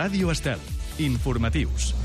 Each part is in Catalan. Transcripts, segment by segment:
Ràdio Estel. Informatius.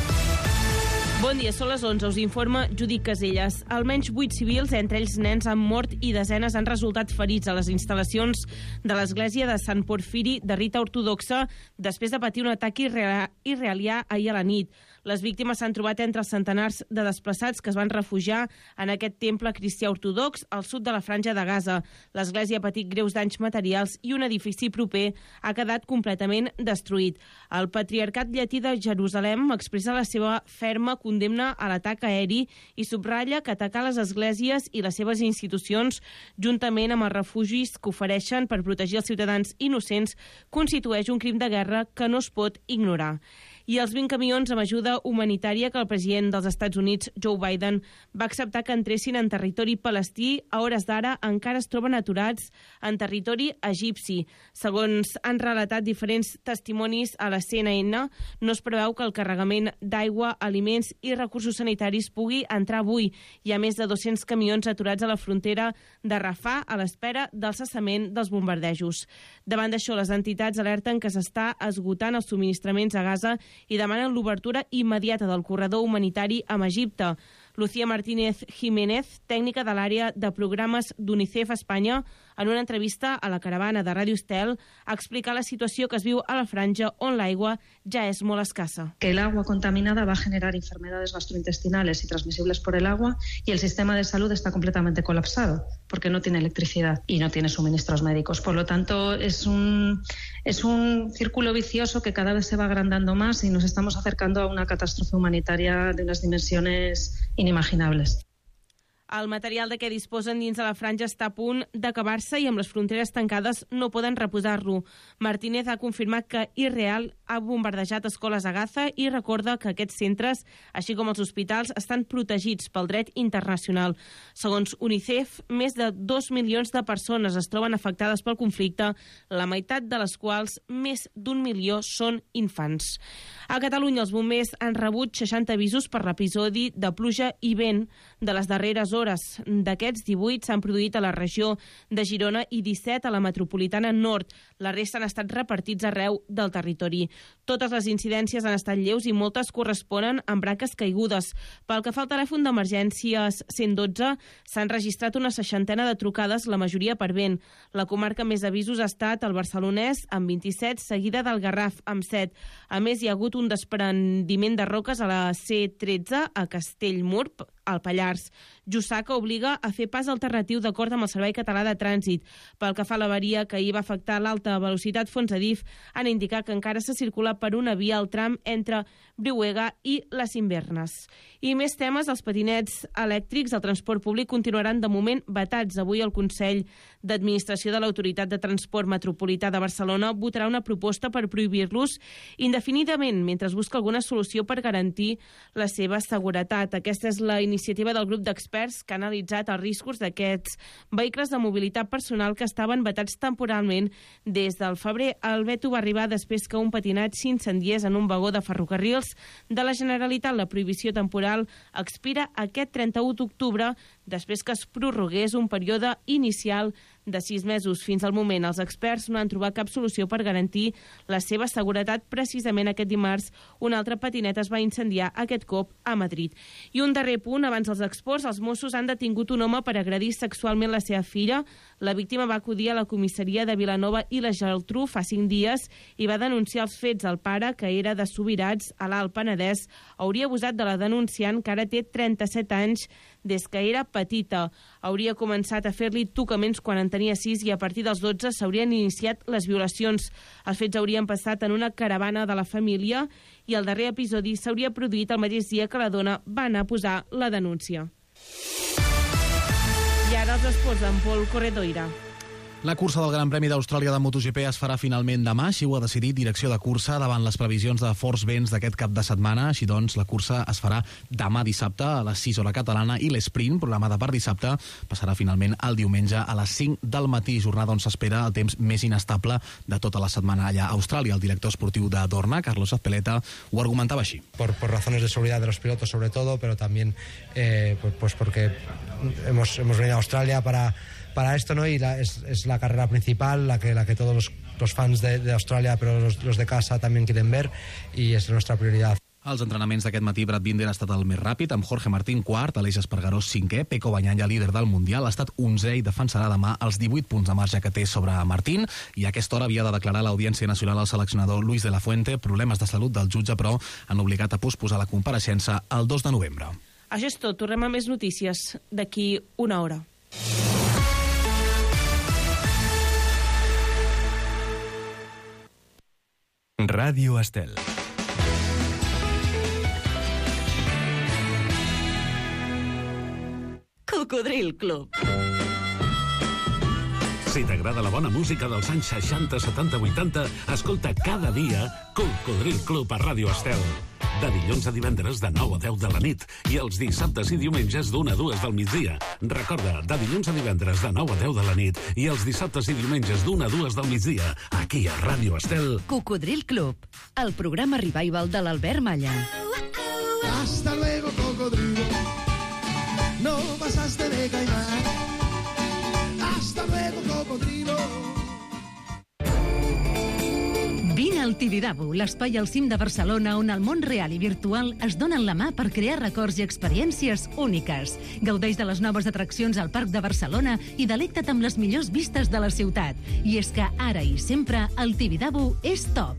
Bon dia, són les 11, us informa Judit Caselles. Almenys 8 civils, entre ells nens, han mort i desenes han resultat ferits a les instal·lacions de l'església de Sant Porfiri de Rita Ortodoxa després de patir un atac israelià ahir a la nit. Les víctimes s'han trobat entre els centenars de desplaçats que es van refugiar en aquest temple cristià ortodox al sud de la Franja de Gaza. L'església ha patit greus danys materials i un edifici proper ha quedat completament destruït. El Patriarcat Llatí de Jerusalem expressa la seva ferma condemna a l'atac aeri i subratlla que atacar les esglésies i les seves institucions, juntament amb els refugis que ofereixen per protegir els ciutadans innocents, constitueix un crim de guerra que no es pot ignorar. I els 20 camions amb ajuda humanitària que el president dels Estats Units, Joe Biden, va acceptar que entressin en territori palestí, a hores d'ara encara es troben aturats en territori egipci. Segons han relatat diferents testimonis a la CNN, no es preveu que el carregament d'aigua, aliments i recursos sanitaris pugui entrar avui. Hi ha més de 200 camions aturats a la frontera de Rafah a l'espera del cessament dels bombardejos. Davant d'això, les entitats alerten que s'està esgotant els subministraments a Gaza i demanen l'obertura immediata del corredor humanitari amb Egipte. Lucía Martínez Jiménez, tècnica de l'àrea de programes d'UNICEF Espanya, en una entrevista a la caravana de Ràdio Estel, ha explicat la situació que es viu a la franja on l'aigua ja és molt escassa. Que el agua contaminada va a generar enfermedades gastrointestinales y transmisibles por el agua y el sistema de salud está completamente colapsado porque no tiene electricidad y no tiene suministros médicos. Por lo tanto, es un círculo vicioso que cada vez se va agrandando más y nos estamos acercando a una catástrofe humanitaria de unas dimensiones inimaginables. El material de què disposen dins de la franja està a punt d'acabar-se i amb les fronteres tancades no poden reposar-lo. Martínez ha confirmat que Israel ha bombardejat escoles a Gaza i recorda que aquests centres, així com els hospitals, estan protegits pel dret internacional. Segons UNICEF, més de 2 milions de persones es troben afectades pel conflicte, la meitat de les quals, més d'1 milió, són infants. A Catalunya, els bombers han rebut 60 avisos per l'episodi de pluja i vent de les darreres hores. D'aquests, 18 s'han produït a la regió de Girona i 17 a la metropolitana nord. La resta han estat repartits arreu del territori. Totes les incidències han estat lleus i moltes corresponen amb branques caigudes. Pel que fa al telèfon d'emergències 112, s'han registrat una 60ena de trucades, la majoria per vent. La comarca amb més avisos ha estat el barcelonès, amb 27, seguida del Garraf, amb 7. A més, hi ha hagut un desprendiment de roques a la C13 a Castellmur, al Pallars. Jussà, que obliga a fer pas alternatiu d'acord amb el Servei Català de Trànsit. Pel que fa a l'avaria que ahir va afectar l'alta velocitat Fonsadif, han indicat que encara se circula per una via al tram entre Brihuega i les Invernes. I més temes, els patinets elèctrics al transport públic continuaran de moment vetats. Avui el Consell d'Administració de l'Autoritat de Transport Metropolità de Barcelona votarà una proposta per prohibir-los indefinidament mentre es busca alguna solució per garantir la seva seguretat. Aquesta és la iniciativa del grup d'experts que ha analitzat els riscos d'aquests vehicles de mobilitat personal que estaven vetats temporalment des del febrer. El veto va arribar després que un patinat s'incendiés en un vagó de ferrocarrils de la Generalitat. La prohibició temporal expira aquest 31 d'octubre després que es prorrogués un període inicial de 6 mesos. Fins al moment, els experts no han trobat cap solució per garantir la seva seguretat. Precisament aquest dimarts, una altra patineta es va incendiar, aquest cop a Madrid. I un darrer punt, abans dels exports, els Mossos han detingut un home per agredir sexualment la seva filla. La víctima va acudir a la comissaria de Vilanova i la Geltrú fa 5 dies i va denunciar els fets. El pare, que era de Subirats, a l'Alt Penedès, hauria abusat de la denunciant, que ara té 37 anys, des que era petita. Hauria començat a fer-li tocaments quan en tenia 6 i a partir dels 12 s'haurien iniciat les violacions. Els fets haurien passat en una caravana de la família i el darrer episodi s'hauria produït el mateix dia que la dona va anar a posar la denúncia. I ara els esports amb Pol Corredoira. La cursa del Gran Premi d'Austràlia de MotoGP es farà finalment demà, així ho ha decidit Direcció de Cursa davant les previsions de forts vents d'aquest cap de setmana. Així doncs, la cursa es farà demà dissabte a les 6 hora catalana i l'esprint, programada per dissabte, passarà finalment el diumenge a les 5 del matí, jornada on s'espera el temps més inestable de tota la setmana allà a Austràlia. El director esportiu de Dorna, Carlos Azpeleta, ho argumentava així. Por razones de seguridad de los pilotos sobre todo, pero también pues porque hemos venido a Australia para para esto, ¿no? Y es la carrera principal, la que todos los fans de Australia, pero los de casa también quieren ver, y es nuestra prioridad. Als entrenaments d'aquest matí, Brad Binder ha estat el més ràpid, amb Jorge Martín quart, Aleix Espargaró cinquè, Pecco Bagnaia, líder del Mundial, ha estat 11è i defensarà demà els 18 punts de marge que té sobre Martín, i a aquesta hora havia de declarar l'Audiència Nacional al seleccionador Luis de la Fuente. Problemes de salut del jutge, però, han obligat a posposar la compareixença el 2 de novembre. Això és tot. Tornem a més notícies d'aquí una hora. Ràdio Estel. Cocodril Club. Si t'agrada la bona música dels anys 60, 70, 80, escolta cada dia Cocodril Club a Ràdio Estel. De dilluns a divendres de 9 a 10 de la nit i els dissabtes i diumenges d'1 a 2 del migdia. Recorda, de dilluns a divendres de 9 a 10 de la nit i els dissabtes i diumenges d'1 a 2 del migdia, aquí a Ràdio Estel. Cocodril Club, el programa revival de l'Albert Malla. Hasta luego, cocodrilo. No pasaste de caimán. Hasta luego, cocodrilo. Vine al Tibidabo, l'espai al cim de Barcelona on el món real i virtual es donen la mà per crear records i experiències úniques. Gaudeix de les noves atraccions al Parc de Barcelona i delecta't amb les millors vistes de la ciutat. I és que ara i sempre el Tibidabo és top.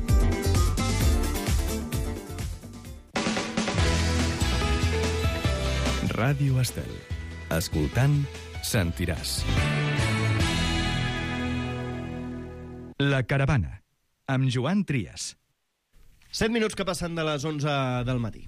Ràdio Estel. Escoltant, sentiràs. La Caravana, amb Joan Trias. 7 minuts que passen de les 11 del matí.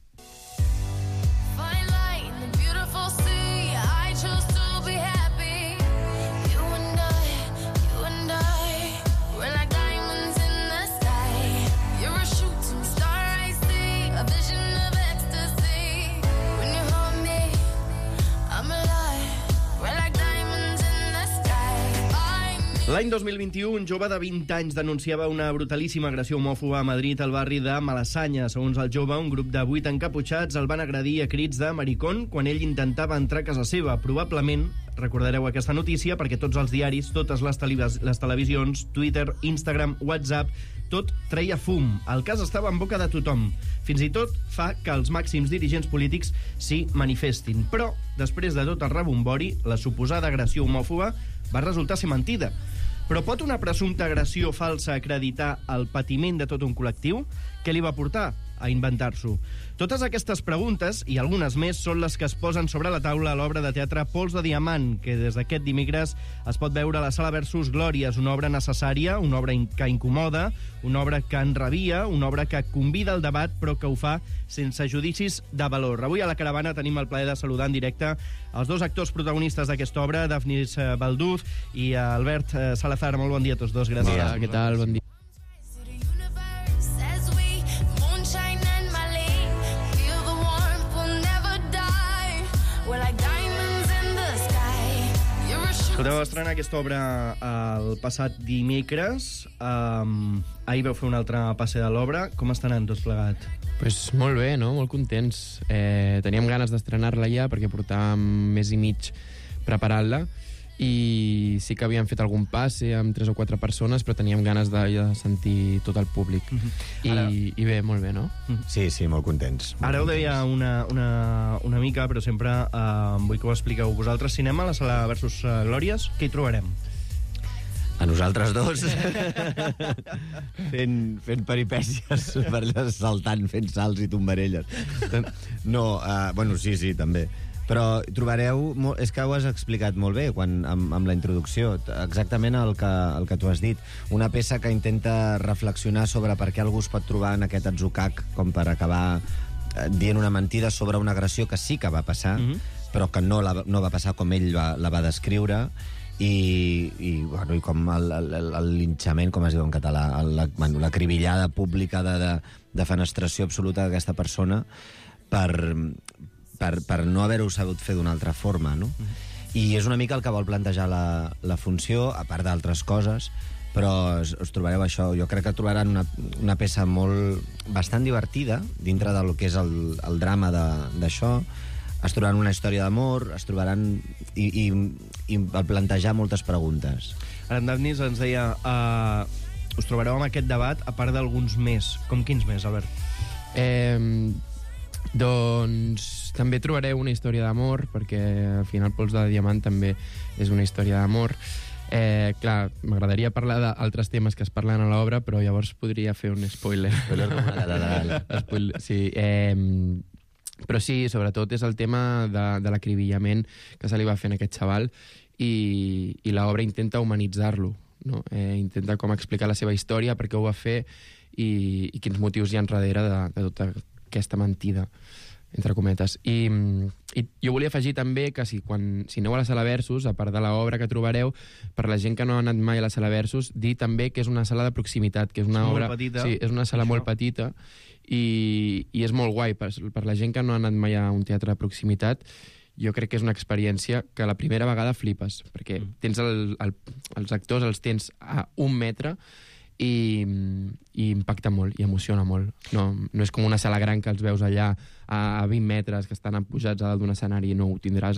L'any 2021, un jove de 20 anys denunciava una brutalíssima agressió homòfoba a Madrid, al barri de Malassanya. Segons el jove, un grup de 8 encaputxats el van agredir a crits de maricón quan ell intentava entrar a casa seva. Probablement recordareu aquesta notícia perquè tots els diaris, totes les televisions, Twitter, Instagram, WhatsApp, tot treia fum. El cas estava en boca de tothom. Fins i tot fa que els màxims dirigents polítics s'hi manifestin. Però, després de tot el rebombori, la suposada agressió homòfoba va resultar ser mentida. Però pot una presumpta agressió falsa acreditar el patiment de tot un col·lectiu? Què li va portar a inventar-s'ho? Totes aquestes preguntes, i algunes més, són les que es posen sobre la taula a l'obra de teatre Pols de Diamant, que des d'aquest dimecres es pot veure a la Sala Versus Glòries, una obra necessària, una obra que incomoda, una obra que enrabia, una obra que convida al debat, però que ho fa sense judicis de valor. Avui a la Caravana tenim el plaer de saludar en directe els dos actors protagonistes d'aquesta obra, Dafnis Balduz i Albert Salazar. Molt bon dia a tots dos, gràcies. Hola, què tal? Bon dia. Escolteu, va estrenar aquesta obra el passat dimecres. Ahir vau fer un altre passe de l'obra. Com està anant tot plegat? Pues molt bé, no? Molt contents. Teníem ganes d'estrenar-la ja perquè portàvem mes i mig preparant-la i sí que havíem fet algun passe amb 3 o 4 persones, però teníem ganes de sentir tot el públic. I bé, molt bé, no? Sí, molt contents. Ara ho deia una mica, però sempre vull que ho expliqueu vosaltres. Cinema, a la Sala Versus Glòries, què hi trobarem? A nosaltres dos fent peripècies per allà saltant, fent salts i tombarelles. No, bueno, sí, també. Però trobareu, és que ho has explicat molt bé amb la introducció, exactament el que tu has dit, una peça que intenta reflexionar sobre per què algú es pot trobar en aquest atzucac com per acabar dient una mentida sobre una agressió que sí que va passar, però que no va passar com ell la va descriure, i com el linxament, com es diu en català, l'acribillada pública de fenestració absoluta d'aquesta persona per no haver-ho sabut fer d'una altra forma, no? I és una mica el que vol plantejar la funció, a part d'altres coses, però us trobareu això. Jo crec que trobaran una peça bastant divertida dintre del que és el drama d'això, es trobaran una història d'amor, es trobaran i plantejar moltes preguntes. Ara en Daphnis ens deia us trobareu amb aquest debat a part d'alguns més. Com quins més, Albert? Doncs també trobareu una història d'amor, perquè al final Pols de Diamant també és una història d'amor. Clar, m'agradaria parlar d'altres temes que es parlen a l'obra, però llavors podria fer un spoiler. Spoiler com una catedral. Sí, però sí, sobretot és el tema de l'acribillament que se li va fer a aquest xaval i l'obra intenta humanitzar-lo, no? Intenta com explicar la seva història, per què ho va fer i quins motius hi ha enrere de tota aquesta mentida, entre cometes. I jo volia afegir també que si aneu a la Sala Versus, a part de l'obra que trobareu, per la gent que no ha anat mai a la Sala Versus, dir també que és una sala de proximitat, que és una obra... Molt petita. Sí, és una sala molt petita i és molt guai. Per la gent que no ha anat mai a un teatre de proximitat, jo crec que és una experiència que la primera vegada flipes, perquè tens els actors, els tens a 1 metre i impacta molt i emociona molt. No és com una sala gran que els veus allà a 20 metres que estan pujats a dalt d'un escenari i no ho tindràs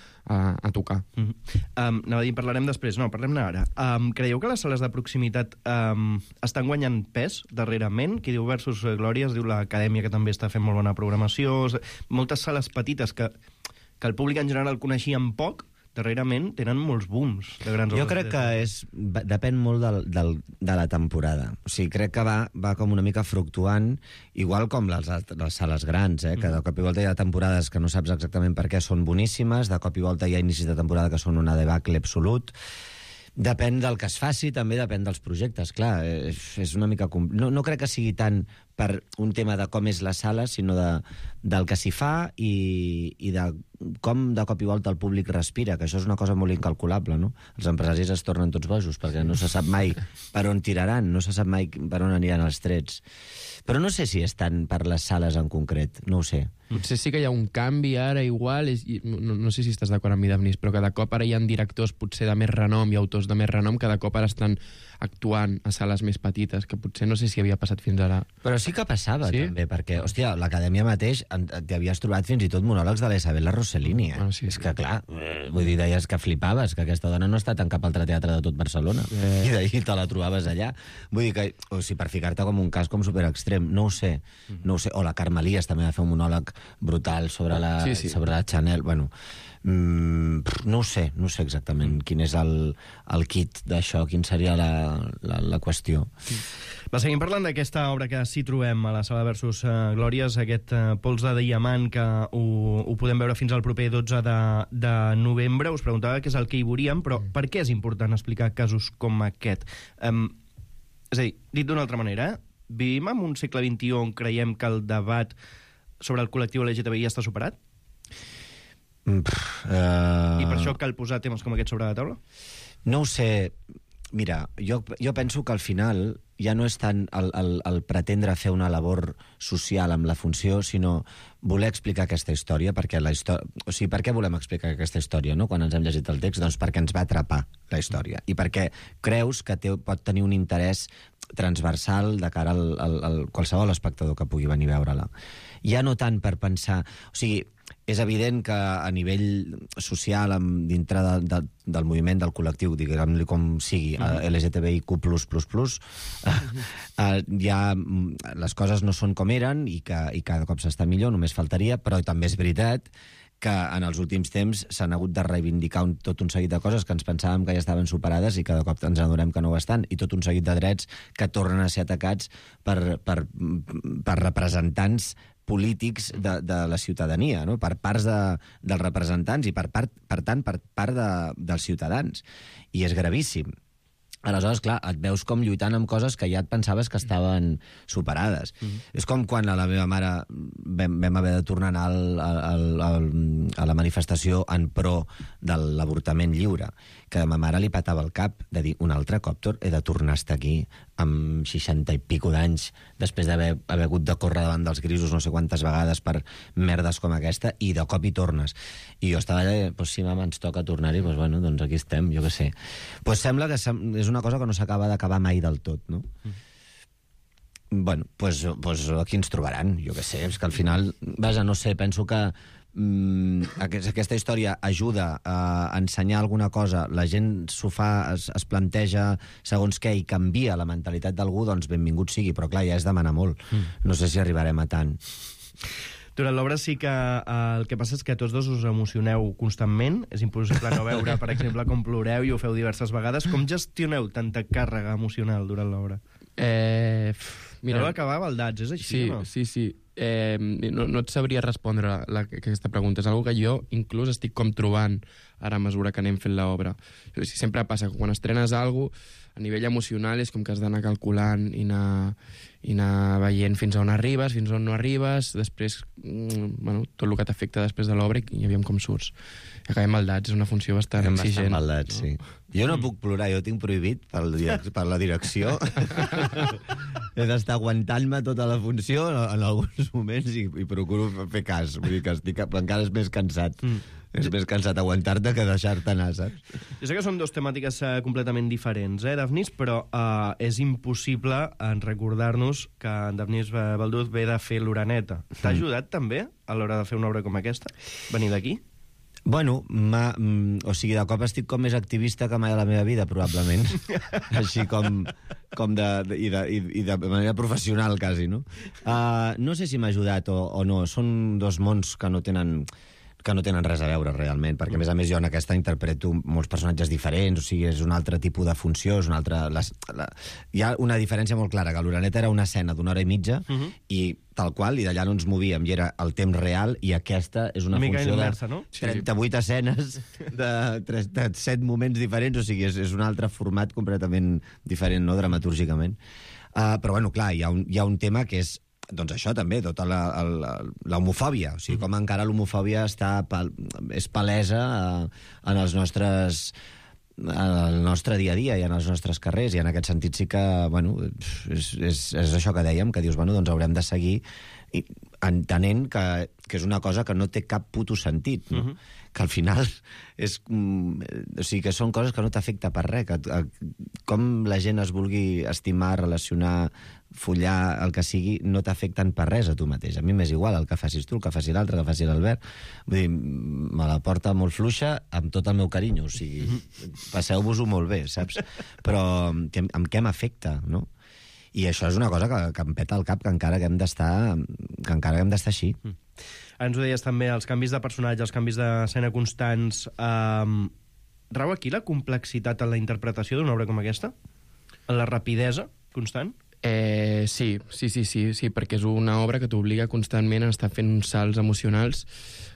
a tocar. Anava a dir, parlarem després. No, parlem-ne ara. Creieu que les sales de proximitat estan guanyant pes darrerament? Qui diu Versus Glòries diu l'Acadèmia, que també està fent molt bona programació. Moltes sales petites que el públic en general coneixien poc, darrerament tenen molts booms de grans obres. Jo crec que depèn molt de la temporada. O sigui, crec que va com una mica fluctuant, igual com les sales grans, que de cop i volta hi ha temporades que no saps exactament per què són boníssimes, de cop i volta hi ha inicis de temporada que són una debacle absolut. Depèn del que es faci, també depèn dels projectes. Clar, és una mica... No crec que sigui tant per un tema de com és la sala, sinó del que s'hi fa i de com de cop i volta el públic respira, que això és una cosa molt incalculable, no? Els empresaris es tornen tots bojos, perquè no se sap mai per on tiraran, no se sap mai per on aniran els trets. Però no sé si és tant per les sales en concret, no ho sé. Potser sí que hi ha un canvi ara, igual, no sé si estàs d'acord amb mi, Daphnis, però que de cop ara hi ha directors potser de més renom i autors de més renom que de cop ara estan actuant a sales més petites, que potser no sé si havia passat fins ara. Però sí que passava, també, perquè, hòstia, l'Acadèmia mateix t'havies trobat fins i tot monòlegs de la Isabel Rossellini, Sí. És que, clar, vull dir, deies que flipaves, que aquesta dona no ha estat en cap altre teatre de tot Barcelona, i d'ahir te la trobaves allà. Vull dir que, o sigui, per ficar-te com un cas com superextrem, no ho sé. O la Carmelies també va fer un monòleg brutal sobre la Chanel, bueno... no ho sé exactament quin és el kit d'això, quin seria la qüestió. Va, seguim parlant d'aquesta obra que sí trobem a la Sala Versus Glòries, aquest Pols de Diamant, que ho podem veure fins al proper 12 de novembre. Us preguntava què és el que hi veuríem, però per què és important explicar casos com aquest? És a dir, dit d'una altra manera, vivim en un segle XXI on creiem que el debat sobre el col·lectiu LGTBI està superat? I per això cal posar temes com aquest sobre la taula? No ho sé. Mira, jo penso que al final ja no és tant el pretendre fer una labor social amb la funció, sinó voler explicar aquesta història, perquè o sigui, per què volem explicar aquesta història, no?, quan ens hem llegit el text? Doncs perquè ens va atrapar la història, i perquè creus que pot tenir un interès transversal de cara al qualsevol espectador que pugui venir a veure-la. Ja no tant per pensar... O sigui, és evident que a nivell social, dintre del moviment, del col·lectiu, diguem-li com sigui, LGTBIQ++, ja les coses no són com eren i cada cop s'està millor, només faltaria, però també és veritat que en els últims temps s'han hagut de reivindicar tot un seguit de coses que ens pensàvem que ja estaven superades i cada cop ens adonem que no ho estan, i tot un seguit de drets que tornen a ser atacats per representants polítics de la ciutadania, no?, per parts dels representants i per tant per part dels ciutadans. I és gravíssim. Aleshores, clar, et veus com lluitant amb coses que ja et pensaves que estaven superades. És com quan a la meva mare vam haver de tornar a anar a la manifestació en pro de l'avortament lliure, que a ma mare li patava el cap de dir, un altre cop he de tornar a estar aquí amb 60 i pico d'anys, després d'haver hagut de córrer davant dels grisos no sé quantes vegades per merdes com aquesta, i de cop hi tornes. I jo estava allà, doncs sí, mama, ens toca tornar-hi, doncs bueno, doncs aquí estem, jo què sé. Doncs sembla que és una cosa que no s'acaba d'acabar mai del tot, no? Bueno, doncs aquí ens trobaran, jo què sé, és que al final, vaja, no sé, penso que aquesta història ajuda a ensenyar alguna cosa, la gent s'ho fa, es planteja segons què i canvia la mentalitat d'algú, doncs benvingut sigui, però clar, ja és demanar molt. No sé si arribarem a tant. Durant l'obra sí que el que passa és que tots dos us emocioneu constantment. És impossible no veure, per exemple, com ploreu i ho feu diverses vegades. Com gestioneu tanta càrrega emocional durant l'obra? Mira, Deu acabar baldats, és així, no? Sí. No et sabria respondre aquesta pregunta. És una que jo inclús estic com trobant ara a mesura que anem fent l'obra. Sempre passa que quan estrenes alguna cosa, a nivell emocional és com que has d'anar calculant i anar veient fins on arribes, fins on no arribes, després, tot el que t'afecta després de l'obra i aviam com surts. I acabem maldats, és una funció bastant exigent. Maldats, sí. Jo no puc plorar, jo tinc prohibit per la direcció. He d'estar aguantant-me tota la funció en alguns moments i procuro fer cas. Vull dir que encara és més cansat. És més cansat aguantar-te que deixar-te anar, saps? Jo sé que són dues temàtiques completament diferents, Dafnis, però és impossible recordar-nos que en Dafnis Balduz ve de fer l'Oreneta. T'ha ajudat també a l'hora de fer una obra com aquesta? Venir d'aquí? Bueno, o sigui, de cop estic com més activista que mai a la meva vida, probablement. Així com de manera professional, quasi, no? No sé si m'ha ajudat o no. Són dos mons que no tenen res a veure realment, perquè a més jo en aquesta interpreto molts personatges diferents, o sigui, és un altre tipus de funció, és un altre... Hi ha una diferència molt clara, que l'Oreneta era una escena d'una hora i mitja, i tal qual, i d'allà no ens movíem, i era el temps real, i aquesta és una funció inversa, de 38 escenes, de 7 moments diferents, o sigui, és un altre format completament diferent, no?, dramatúrgicament. Però, bueno, clar, hi ha un tema que és doncs això també, tota l'homofòbia, o sigui, com encara l'homofòbia és palesa en el nostre dia a dia i en els nostres carrers, i en aquest sentit sí que, bueno, és això que dèiem, que dius, bueno, doncs haurem de seguir entenent que és una cosa que no té cap puto sentit, no? Que al final o sigui, que són coses que no t'afecta per res, com la gent es vulgui estimar, relacionar, follar, el que sigui, no t'afecten per res a tu mateix. A mi m'és igual el que facis tu, el que faci l'altre, el que faci l'Albert. Vull dir, me la porta molt fluixa amb tot el meu carinyo, o sigui, passeu-vos-ho molt bé, saps? Però amb què m'afecta, no? I això és una cosa que em peta el cap, que encara hem d'estar així. Ens ho deies també, els canvis de personatge, els canvis d'escena constants. Rau aquí la complexitat en la interpretació d'una obra com aquesta? En la rapidesa constant? Sí, perquè és una obra que t'obliga constantment a estar fent uns salts emocionals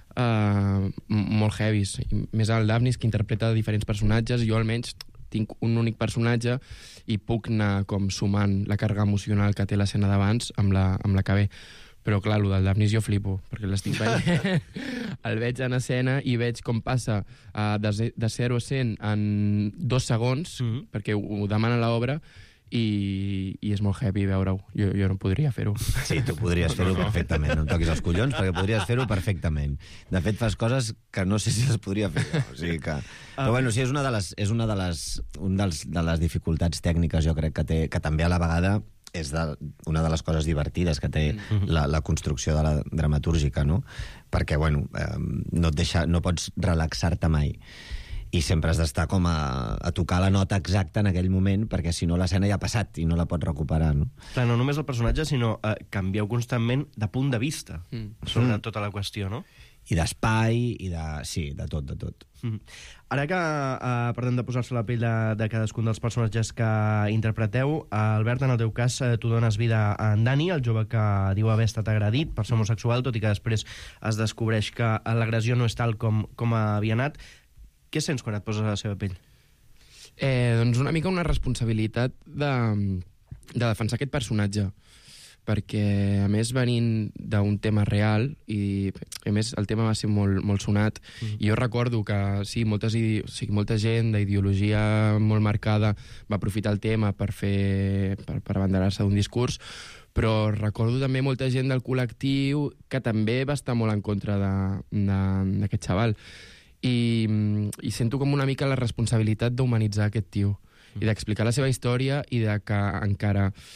molt heavies. Més el Dafnis, que interpreta diferents personatges, jo almenys tinc un únic personatge i puc anar com sumant la càrrega emocional que té l'escena d'abans amb la que ve. Però clar, el del Dafnis jo flipo, perquè l'estic veient, el veig en escena i veig com passa de 0 a 100 en 2 segons, perquè ho demana l'obra, i és molt happy veure-ho. Jo no podria fer-ho. Sí, tu podries fer-ho perfectament. No em toquis els collons, perquè podries fer-ho perfectament. De fet, fas coses que no sé si les podria fer. O sigui que... Però bueno, sí, és una de les dificultats tècniques, jo crec, que té, que també a la vegada és una de les coses divertides que té la construcció de la dramatúrgica, no? Perquè, bueno, no pots relaxar-te mai. I sempre has d'estar com a tocar la nota exacta en aquell moment, perquè si no l'escena ja ha passat i no la pots recuperar, no? Clar, no només el personatge, sinó canvieu constantment de punt de vista sobre tota la qüestió, no? I d'espai, sí, de tot. Ara que parlem de posar-se la pell de cadascun dels personatges que interpreteu, Albert, en el teu cas, tu dones vida a en Dani, el jove que diu haver estat agredit per ser homosexual, tot i que després es descobreix que l'agressió no és tal com havia anat. Què sents quan et poses a la seva pell? Doncs una mica una responsabilitat de defensar aquest personatge, perquè, a més, venint d'un tema real, i a més el tema va ser molt sonat, i jo recordo que sí, molta gent d'ideologia molt marcada va aprofitar el tema per abanderar-se d'un discurs, però recordo també molta gent del col·lectiu que també va estar molt en contra d'aquest xaval. I sento com una mica la responsabilitat d'humanitzar aquest tio i d'explicar la seva història i de que encara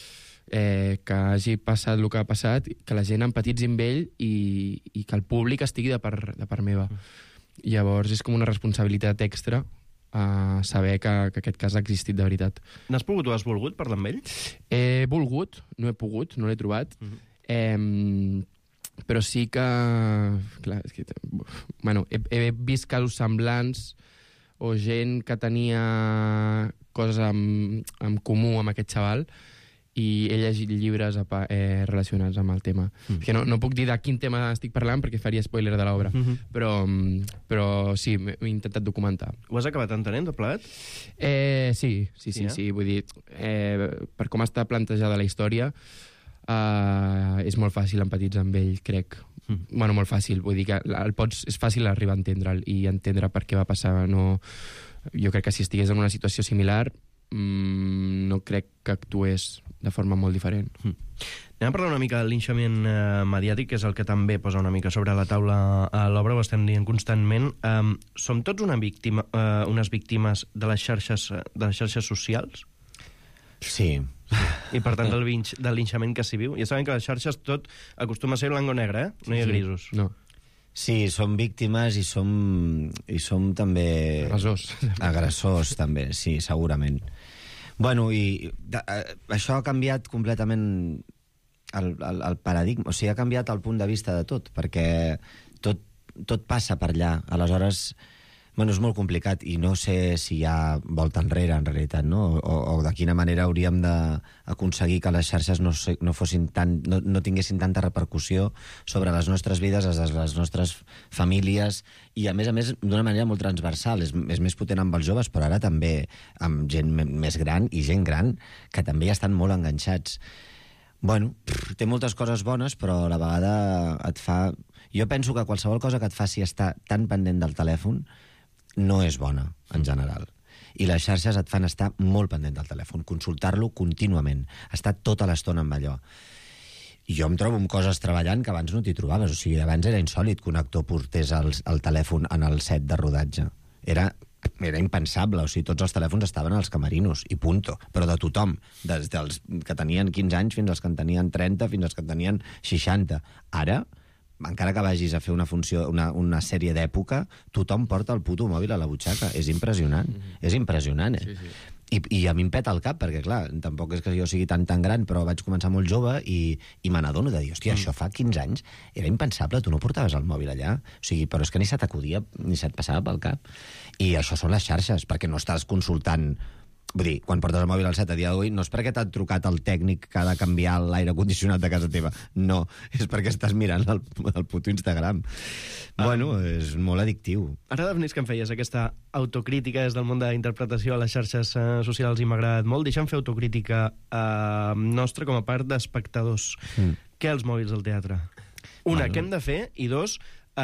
que hagi passat el que ha passat, que la gent empatitzi amb ell i que el públic estigui de part meva. Llavors és com una responsabilitat extra saber que aquest cas ha existit de veritat. N'has pogut o has volgut parlar amb ell? He volgut, no he pogut, no l'he trobat. Però sí que... Clar, és que, bueno, he vist casos semblants o gent que tenia coses en comú amb aquest xaval i he llegit llibres relacionats amb el tema. Que no puc dir de quin tema estic parlant perquè faria spoiler de l'obra, però sí, m'he intentat documentar. Ho has acabat entenent, tot plegat? Sí. Vull dir, per com està plantejada la història, és molt fàcil empatitzar amb ell, crec. Bueno, molt fàcil, vull dir que és fàcil arribar a entendre'l i entendre per què va passar. Jo crec que si estigués en una situació similar no crec que actués de forma molt diferent. Anem a parlar una mica del linxament mediàtic, que és el que també posa una mica sobre la taula a l'obra, ho estem dient constantment. Som tots unes víctimes de les xarxes socials? Sí. I per tant del linxament que s'hi viu? Ja sabem que les xarxes tot acostuma a ser blanc o negre, no hi ha grisos. No. Sí, som víctimes i som també... Agressors, també, sí, segurament. Bueno, i això ha canviat completament el paradigma, o sigui, ha canviat el punt de vista de tot, perquè tot passa per allà. Aleshores, bueno, és molt complicat i no sé si hi ha volta enrere, en realitat, no? O de quina manera hauríem d'aconseguir que les xarxes no tinguessin tanta repercussió sobre les nostres vides, les nostres famílies, i a més, d'una manera molt transversal. És més potent amb els joves, però ara també amb gent més gran i gent gran que també hi estan molt enganxats. Bueno, té moltes coses bones, però a la vegada et fa... Jo penso que qualsevol cosa que et faci estar tan pendent del telèfon no és bona, en general. I les xarxes et fan estar molt pendent del telèfon, consultar-lo contínuament, estar tota l'estona amb allò. I jo em trobo amb coses treballant que abans no t'hi trobaves. O sigui, abans era insòlit que un actor portés el telèfon en el set de rodatge. Era impensable, o sigui, tots els telèfons estaven als camerinos, i punto. Però de tothom, des dels que tenien 15 anys fins als que en tenien 30, fins als que en tenien 60. Ara, encara que vagis a fer una funció, una sèrie d'època, tothom porta el puto mòbil a la butxaca. És impressionant. És impressionant, eh? Sí. I a mi em peta el cap, perquè, clar, tampoc és que jo sigui tan gran, però vaig començar molt jove i me n'adono de dir, hòstia, això fa 15 anys era impensable, tu no portaves el mòbil allà. O sigui, però és que ni se t'acudia, ni se't passava pel cap. I això són les xarxes, perquè no estàs consultant... Vull dir, quan portes el mòbil al set a dia d'avui, no és perquè t'ha trucat el tècnic que ha de canviar l'aire condicionat de casa teva. No, és perquè estàs mirant el puto Instagram. Bueno, és molt addictiu. Ara, Daphnis, que em feies aquesta autocrítica des del món de la interpretació a les xarxes socials i m'ha agradat molt. Deixa'm fer autocrítica nostra com a part d'espectadors. Què els mòbils al teatre? Una, què hem de fer? I dos...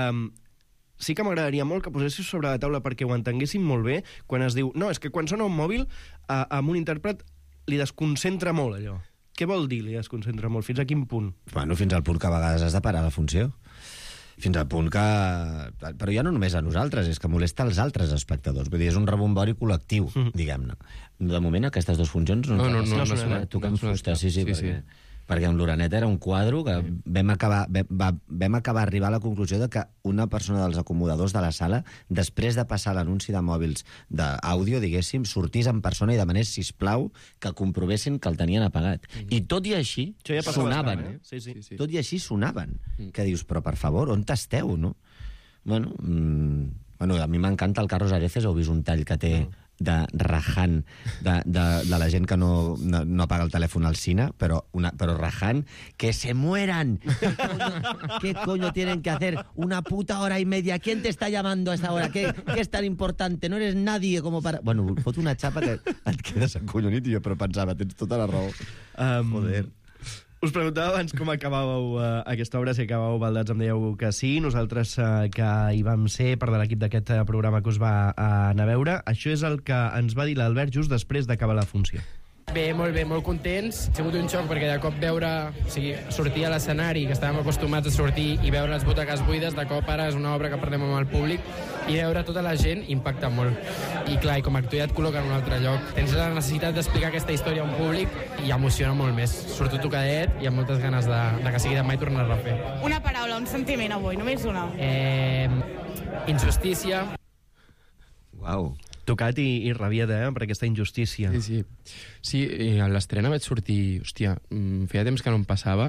sí que m'agradaria molt que posessis sobre la taula perquè ho entenguéssim molt bé quan es diu, no, és que quan sona un mòbil amb un intèrpret li desconcentra molt allò. Què vol dir li desconcentra molt? Fins a quin punt? Bueno, fins al punt que a vegades has de parar la funció. Fins al punt que... Però ja no només a nosaltres, és que molesta els altres espectadors. Vull dir, és un rebombori col·lectiu, diguem-ne. De moment, aquestes dues funcions no sonat. Tocant fusta, sí, perquè amb l'Oreneta era un quadro que vam acabar arribar a la conclusió de que una persona dels acomodadors de la sala, després de passar l'anunci de mòbils d'àudio, diguéssim, sortís en persona i demanés, sisplau, que comprovessin que el tenien apagat. I tot i així sonaven. Tot i així sonaven. Que dius, però per favor, on esteu, no? Bueno, a mi m'encanta el Carlos Areces, heu vist un tall que té de rajant de la gent que no apaga el telèfon al cine, però rajant, que se mueran. ¿Qué coño tienen que hacer? Una puta hora y media. ¿Quién te está llamando a esta hora? ¿Qué es tan importante? No eres nadie como para... Bueno, fot una xapa que et quedes acollonit i jo però pensava, tens tota la raó. Joder. Us preguntava abans com acabàveu aquesta obra, si acabàveu baldats, em dèieu que sí. Nosaltres, que hi vam ser part de l'equip d'aquest programa que us va anar a veure, això és el que ens va dir l'Albert just després d'acabar la funció. Bé, molt contents. Ha sigut un xoc perquè de cop sortir a l'escenari, que estàvem acostumats a sortir i veure les butaques buides, de cop ara és una obra que perdem amb el públic i veure tota la gent impacta molt. I clar, i com a actor ja et col·loca en un altre lloc. Tens la necessitat d'explicar aquesta història a un públic i emociona molt més. Surto tocadet i amb moltes ganes de que sigui demà i tornar a refer. Una paraula, un sentiment avui, només una. Injustícia. Uau. Tocat i rabiat, per aquesta injustícia. Sí, a l'estrena vaig sortir... Hòstia, feia temps que no em passava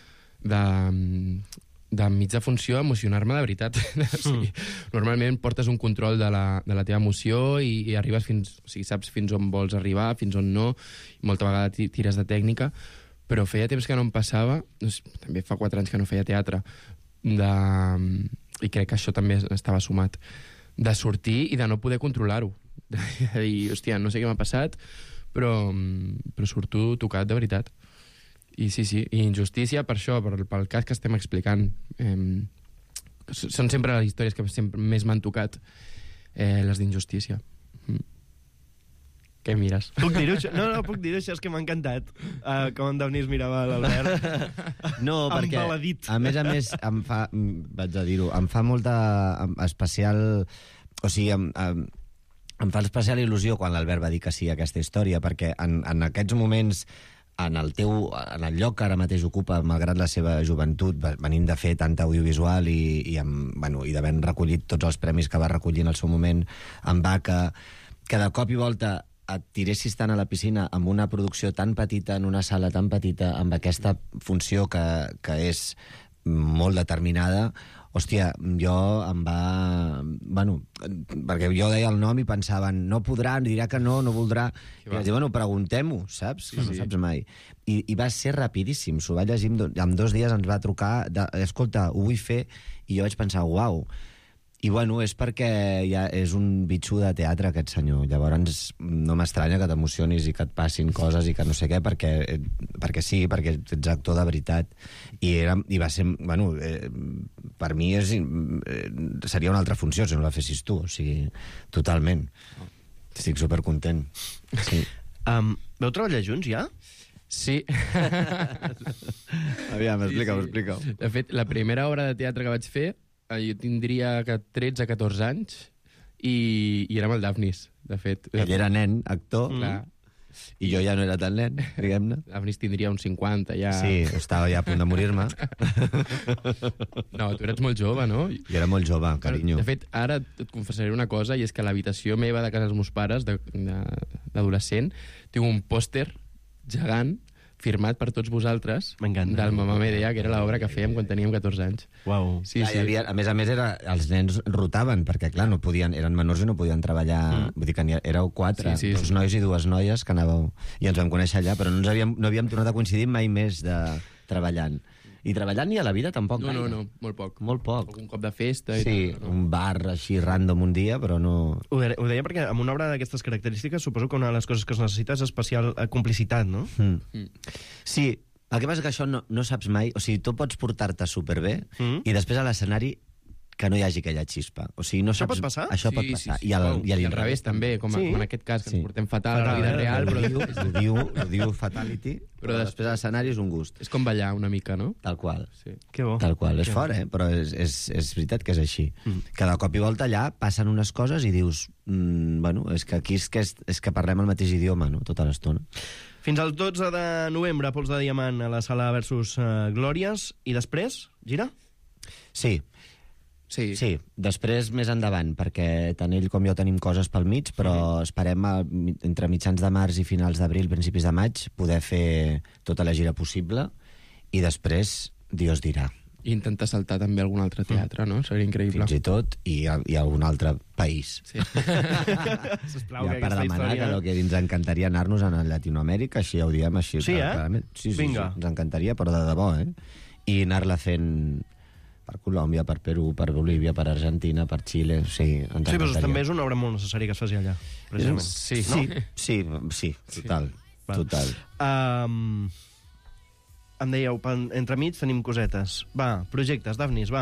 de mitja funció emocionar-me de veritat. Normalment portes un control de la teva emoció i arribes saps fins on vols arribar, fins on no, i molta vegada tires de tècnica, però feia temps que no em passava, també fa 4 anys que no feia teatre, i crec que això també estava sumat, de sortir i de no poder controlar-ho. De dir, hòstia, no sé què m'ha passat, però surto tocat de veritat. I sí, i injustícia per això, pel cas que estem explicant. Són sempre les històries que sempre més m'han tocat, les d'injustícia. Què mires? Puc dir-ho? No, puc dir-ho, això és que m'ha encantat. Com en Dafnis mirava l'Albert. No, perquè, a més, vaig a dir-ho, em fa molta especial... O sigui, em fa especial il·lusió quan l'Albert va dir que sí a aquesta història, perquè en aquests moments, en el lloc que ara mateix ocupa, malgrat la seva joventut, venint de fer tanta audiovisual i d'haver recollit tots els premis que va recollir en el seu moment, em va que de cop i volta et tiressis tant a la piscina amb una producció tan petita, en una sala tan petita, amb aquesta funció que és molt determinada. Hòstia, jo em va... perquè jo deia el nom i pensaven, no podrà, dirà que no voldrà. I vaig dir, preguntem-ho, saps? Que no saps mai. I va ser rapidíssim. S'ho vaig llegir, en 2 dies ens va trucar, escolta, ho vull fer, i jo vaig pensar, uau. I és perquè ja és un bitxo de teatre, aquest senyor. Llavors no m'estranya que t'emocionis i que et passin coses i que no sé què, perquè sí, perquè ets actor de veritat. I va ser... per mi seria una altra funció si no la fessis tu, o sigui, totalment. Estic supercontent. Sí. Veu treballar junts, ja? Sí. Aviam, explica-ho. De fet, la primera obra de teatre que vaig fer, jo tindria 13-14 anys i era amb el Dafnis, de fet. Ell era nen, actor, clar. I jo ja no era tan nen, diguem-ne. Dafnis tindria uns 50, ja... Sí, estava ja a punt de morir-me. No, tu eres molt jove, no? Jo era molt jove, carinyo. De fet, ara et confessaré una cosa, i és que a l'habitació meva de casa dels meus pares, d'adolescent, tinc un pòster gegant firmat per tots vosaltres, del Mamà Medea, que era l'obra que fèiem quan teníem 14 anys. Uau. Sí. A més, els nens rotaven, perquè, clar, no podien, eren menors i no podien treballar... Vull dir que éreu 4, 2 nois i 2 noies que anàveu... I ens vam conèixer allà, però no havíem tornat a coincidir mai més treballant. I treballant ni a la vida tampoc. No, molt poc. Molt poc. Algun cop de festa. Sí, un bar així random un dia, però no... Ho deia perquè amb una obra d'aquestes característiques suposo que una de les coses que es necessita és especial complicitat, no? Sí, el que passa és que això no saps mai... O sigui, tu pots portar-te superbé i després a l'escenari que no hi hagi aquella xispa. O sigui, no saps... Això pot passar? Això pot passar. I al revés, també, com en aquest cas, que ens portem fatal a la vida real, però... Ho diu fatality, però després a l'escenari és un gust. És com ballar una mica, no? Tal qual. Sí. Que bo. Tal qual. És fort, però és veritat que és així. Cada cop i volta allà passen unes coses i dius, és que aquí és que parlem el mateix idioma, no?, tota l'estona. Fins al 12 de novembre, Pols de Diamant a la sala versus Glòries. I després, gira? Sí, després més endavant, perquè tant ell com jo tenim coses pel mig, però esperem entre mitjans de març i finals d'abril, principis de maig, poder fer tota la gira possible i després Dios dirà. I intentar saltar també algun altre teatre, no? Seria increïble. Fins i tot, i algun altre país. Sí. Sisplau, ja per demanar que el que ens encantaria anar-nos a Llatinoamèrica, així ja ho diem, així. Sí, Sí, ens encantaria, però de debò, I anar-la fent... per Colòmbia, per Perú, per Bolívia, per Argentina, per Xile... Sí, però també és una obra molt necessària que es faci allà, precisament. Sí, total. Em dèieu, entremig tenim cosetes. Va, projectes, Dafnis, va.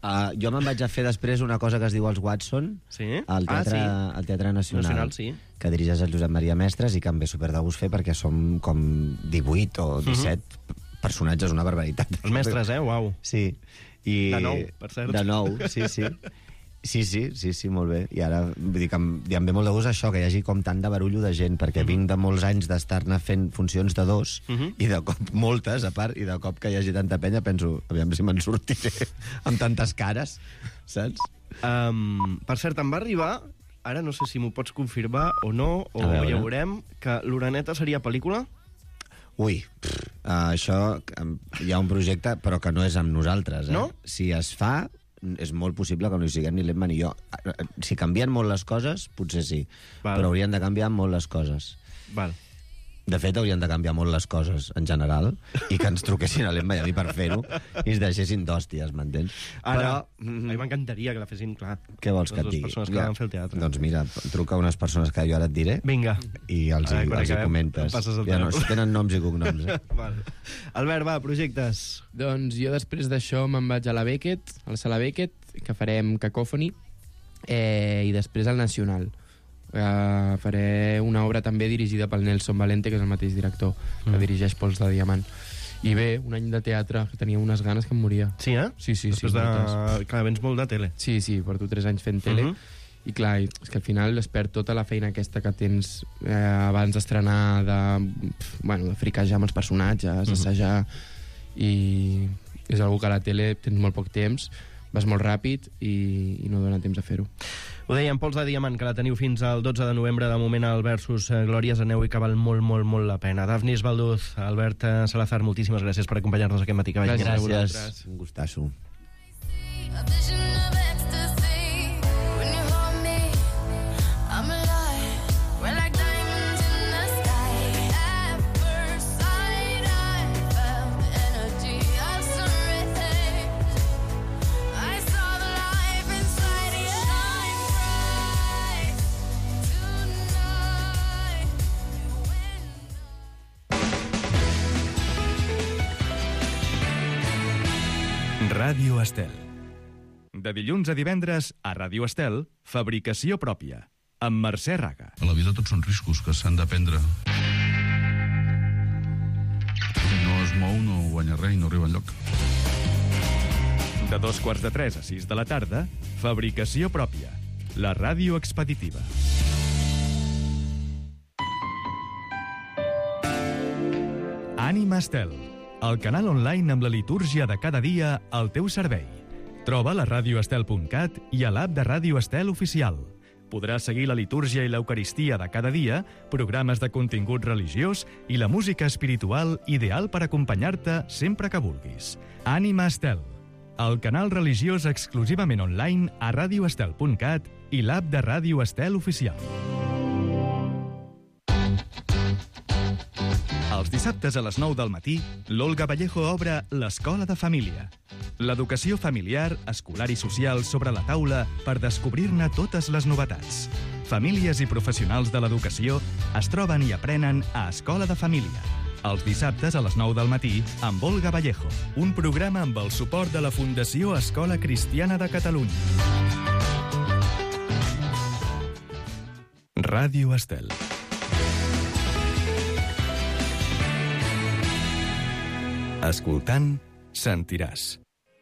Jo me'n vaig a fer després una cosa que es diu els Watson, al Teatre Nacional, que dirigeix el Josep Maria Mestres i que em ve super de gust fer perquè som com 18 o 17 personatges, una barbaritat. Els mestres, uau. Sí. De nou, per cert. De nou, sí. Sí, molt bé. I ara, vull dir que em ve molt de gust això, que hi hagi com tant de barullo de gent, perquè vinc de molts anys d'estar-ne fent funcions de 2, i de cop moltes, a part, i de cop que hi hagi tanta penya, penso, aviam si me'n sortiré amb tantes cares, saps? Per cert, em va arribar, ara no sé si m'ho pots confirmar o no, o ja veurem, que l'Oreneta seria pel·lícula? Ui, això, hi ha un projecte, però que no és amb nosaltres, No? Si es fa, és molt possible que no hi siguem ni l'Emma ni jo. Si canvien molt les coses, potser sí. Però haurien de canviar molt les coses. De fet, haurien de canviar molt les coses, en general, i que ens truquessin a l'Emma i a mi per fer-ho, i ens deixessin d'hòsties, m'entens? Ara, a mi m'encantaria que la fessin, clar. Què vols que et digui? Les persones que van fer el teatre. Doncs mira, truca a unes persones que jo ara et diré. Vinga. I els hi comentes. Ja no, si tenen noms i cognoms, Albert, va, projectes. Doncs jo després d'això me'n vaig a la Beckett, a la sala Beckett, que farem Cacophony, i després al Nacional. Faré una obra també dirigida pel Nelson Valente, que és el mateix director que dirigeix Pols de Diamant. I bé, un any de teatre, que tenia unes ganes que em moria. Sí, Sí. Després clar, vens molt de tele. Sí, porto 3 anys fent tele. I clar, és que al final es perd tota la feina aquesta que tens abans d'estrenar, de fricajar amb els personatges, assajar, i és una que a la tele tens molt poc temps, vas molt ràpid i no dona temps a fer-ho. Ho dèiem, Pols de Diamant, que la teniu fins al 12 de novembre, de moment al Versus Glòries, aneu i que val molt, molt, molt la pena. Dafnis Balduz, Albert Salazar, moltíssimes gràcies per acompanyar-nos aquest matí. Gràcies. Un gustasso. Ràdio Estel. De dilluns a divendres, a Ràdio Estel, fabricació pròpia, amb Mercè Raga. A la vida tots són riscos que s'han de prendre. Si no es mou, no guanya res i no arriba enlloc. De 2:45 a 6 de la tarda, fabricació pròpia, la ràdio expeditiva. Ànima Estel, el canal online amb la litúrgia de cada dia al teu servei. Troba la radioestel.cat i a l'app de Ràdio Estel oficial. Podràs seguir la litúrgia i l'eucaristia de cada dia, programes de contingut religiós i la música espiritual ideal per acompanyar-te sempre que vulguis. Ànima Estel, el canal religiós exclusivament online a radioestel.cat i l'app de Ràdio Estel oficial. Els dissabtes a les 9 del matí, l'Olga Vallejo obre l'Escola de Família. L'educació familiar, escolar i social sobre la taula per descobrir-ne totes les novetats. Famílies i professionals de l'educació es troben i aprenen a Escola de Família. Els dissabtes a les 9 del matí, amb Olga Vallejo. Un programa amb el suport de la Fundació Escola Cristiana de Catalunya. Ràdio Estel. Escoltant, sentiràs.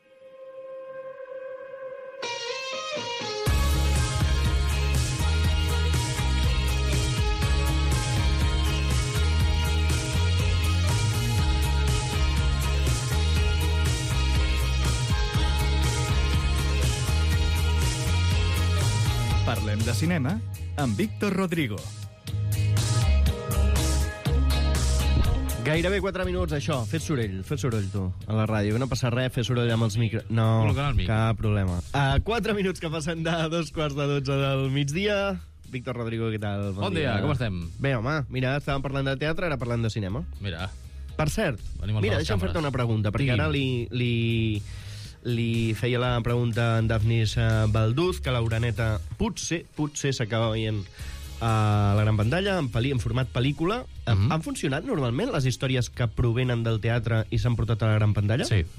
Parlem de cinema amb Víctor Rodrigo. Gairebé 4 minuts, això. Fes soroll, tu, a la ràdio. No passa res, fes soroll amb els micros. No, cap problema. 4 minuts que passen de 2:45 del migdia. Víctor Rodrigo, què tal? Bon dia, com estem? Bé, home, mira, estàvem parlant de teatre, ara parlant de cinema. Mira. Per cert, mira, deixa'm fer-te una pregunta, perquè ara li feia la pregunta a en Dafnis Balduz, que l'Oreneta potser s'acaba veient a la gran pantalla, en format pel·lícula. Han funcionat normalment les històries que provenen del teatre i s'han portat a la gran pantalla? Sí.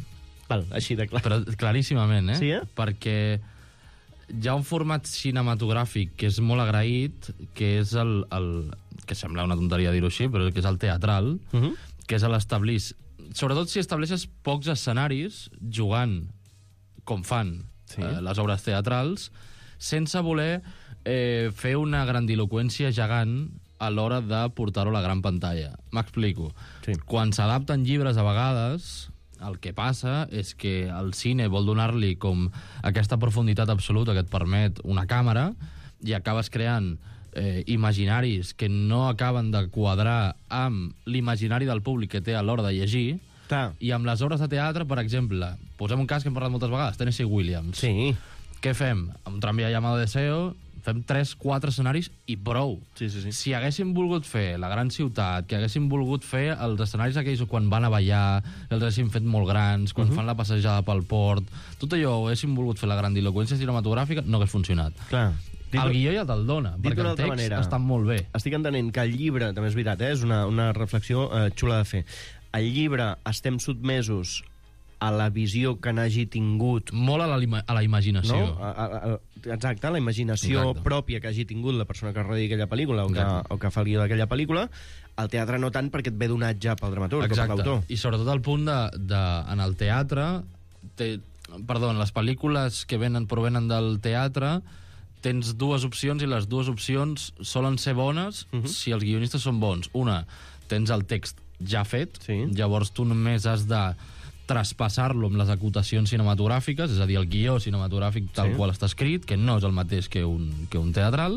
Val, així de clar. Però claríssimament, Sí, Perquè hi ha un format cinematogràfic que és molt agraït, que és el que sembla una tonteria dir-ho així, però que és el teatral, que és l'establir... Sobretot si estableixes pocs escenaris jugant, com fan les obres teatrals, sense voler fer una grandiloqüència gegant a l'hora de portar-ho a la gran pantalla. M'explico. Sí. Quan s'adapten llibres, a vegades, el que passa és que el cine vol donar-li com aquesta profunditat absoluta que et permet una càmera i acabes creant imaginaris que no acaben de quadrar amb l'imaginari del públic que té a l'hora de llegir. I amb les obres de teatre, per exemple, posem un cas que hem parlat moltes vegades, Tennessee Williams. Sí. Què fem? Amb un tramvia llamado Deseo fem 3-4 escenaris i prou. Si haguéssim volgut fer la gran ciutat, que haguéssim volgut fer els escenaris aquells quan van a ballar, els haguéssim fet molt grans, quan fan la passejada pel port, tot allò ho haguéssim volgut fer la grandiloqüència cinematogràfica, no hagués funcionat. Clar. El guió ja te'l dona, perquè el text està molt bé. Estic entenent que el llibre, també és veritat, és una reflexió xula de fer. El llibre estem sotmesos a la visió que n'hagi tingut... Molt a la imaginació. No? Exacte, a la imaginació pròpia que hagi tingut la persona que rodia aquella pel·lícula o que fa el guió d'aquella pel·lícula. El teatre no tant perquè et ve donat ja pel dramaturg o per l'autor. I sobretot el punt en el teatre... les pel·lícules que provenen del teatre tens dues opcions i les dues opcions solen ser bones si els guionistes són bons. Una, tens el text ja fet, llavors tu només has de traspassar-lo amb les acotacions cinematogràfiques, és a dir, el guió cinematogràfic tal qual està escrit, que no és el mateix que un teatral,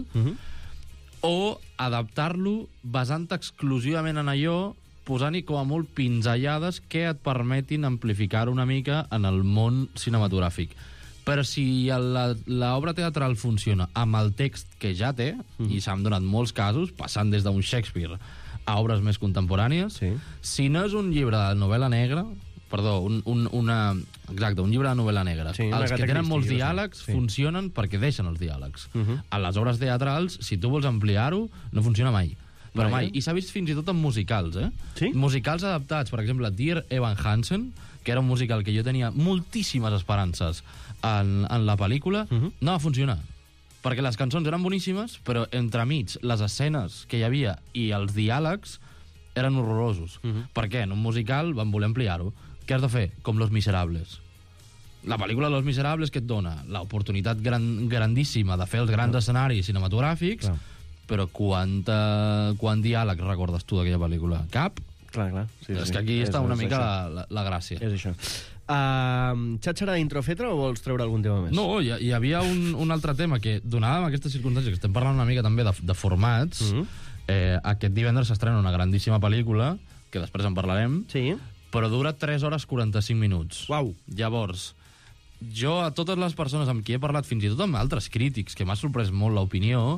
o adaptar-lo basant exclusivament en allò, posant-hi com a molt pinzellades que et permetin amplificar una mica en el món cinematogràfic. Però si l'obra teatral funciona amb el text que ja té, i s'han donat molts casos, passant des d'un Shakespeare a obres més contemporànies, si no és un llibre de novel·la negra, un llibre de novel·la negra, els que tenen molts diàlegs funcionen perquè deixen els diàlegs. A les obres teatrals, si tu vols ampliar-ho, no funciona mai. Però mai. I s'ha vist fins i tot en musicals, musicals adaptats, per exemple, Dear Evan Hansen, que era un musical que jo tenia moltíssimes esperances en la pel·lícula, no va funcionar. Perquè les cançons eren boníssimes, però entremig les escenes que hi havia i els diàlegs eren horrorosos. Per què? En un musical van voler ampliar-ho. Què has de fer? Com Los Miserables. La pel·lícula Los Miserables que et dona l'oportunitat grandíssima de fer els grans escenaris cinematogràfics, però quant diàleg recordes tu d'aquella pel·lícula? Cap? Clar. És que aquí està una mica la gràcia. És això. Xatxara d'intro feta o vols treure algun tema més? No, hi havia un altre tema que, donada amb aquestes circumstàncies, que estem parlant una mica també de formats, aquest divendres s'estrena una grandíssima pel·lícula, que després en parlarem, però dura 3 hores 45 minuts. Uau! Llavors, jo a totes les persones amb qui he parlat, fins i tot amb altres crítics, que m'ha sorprès molt l'opinió,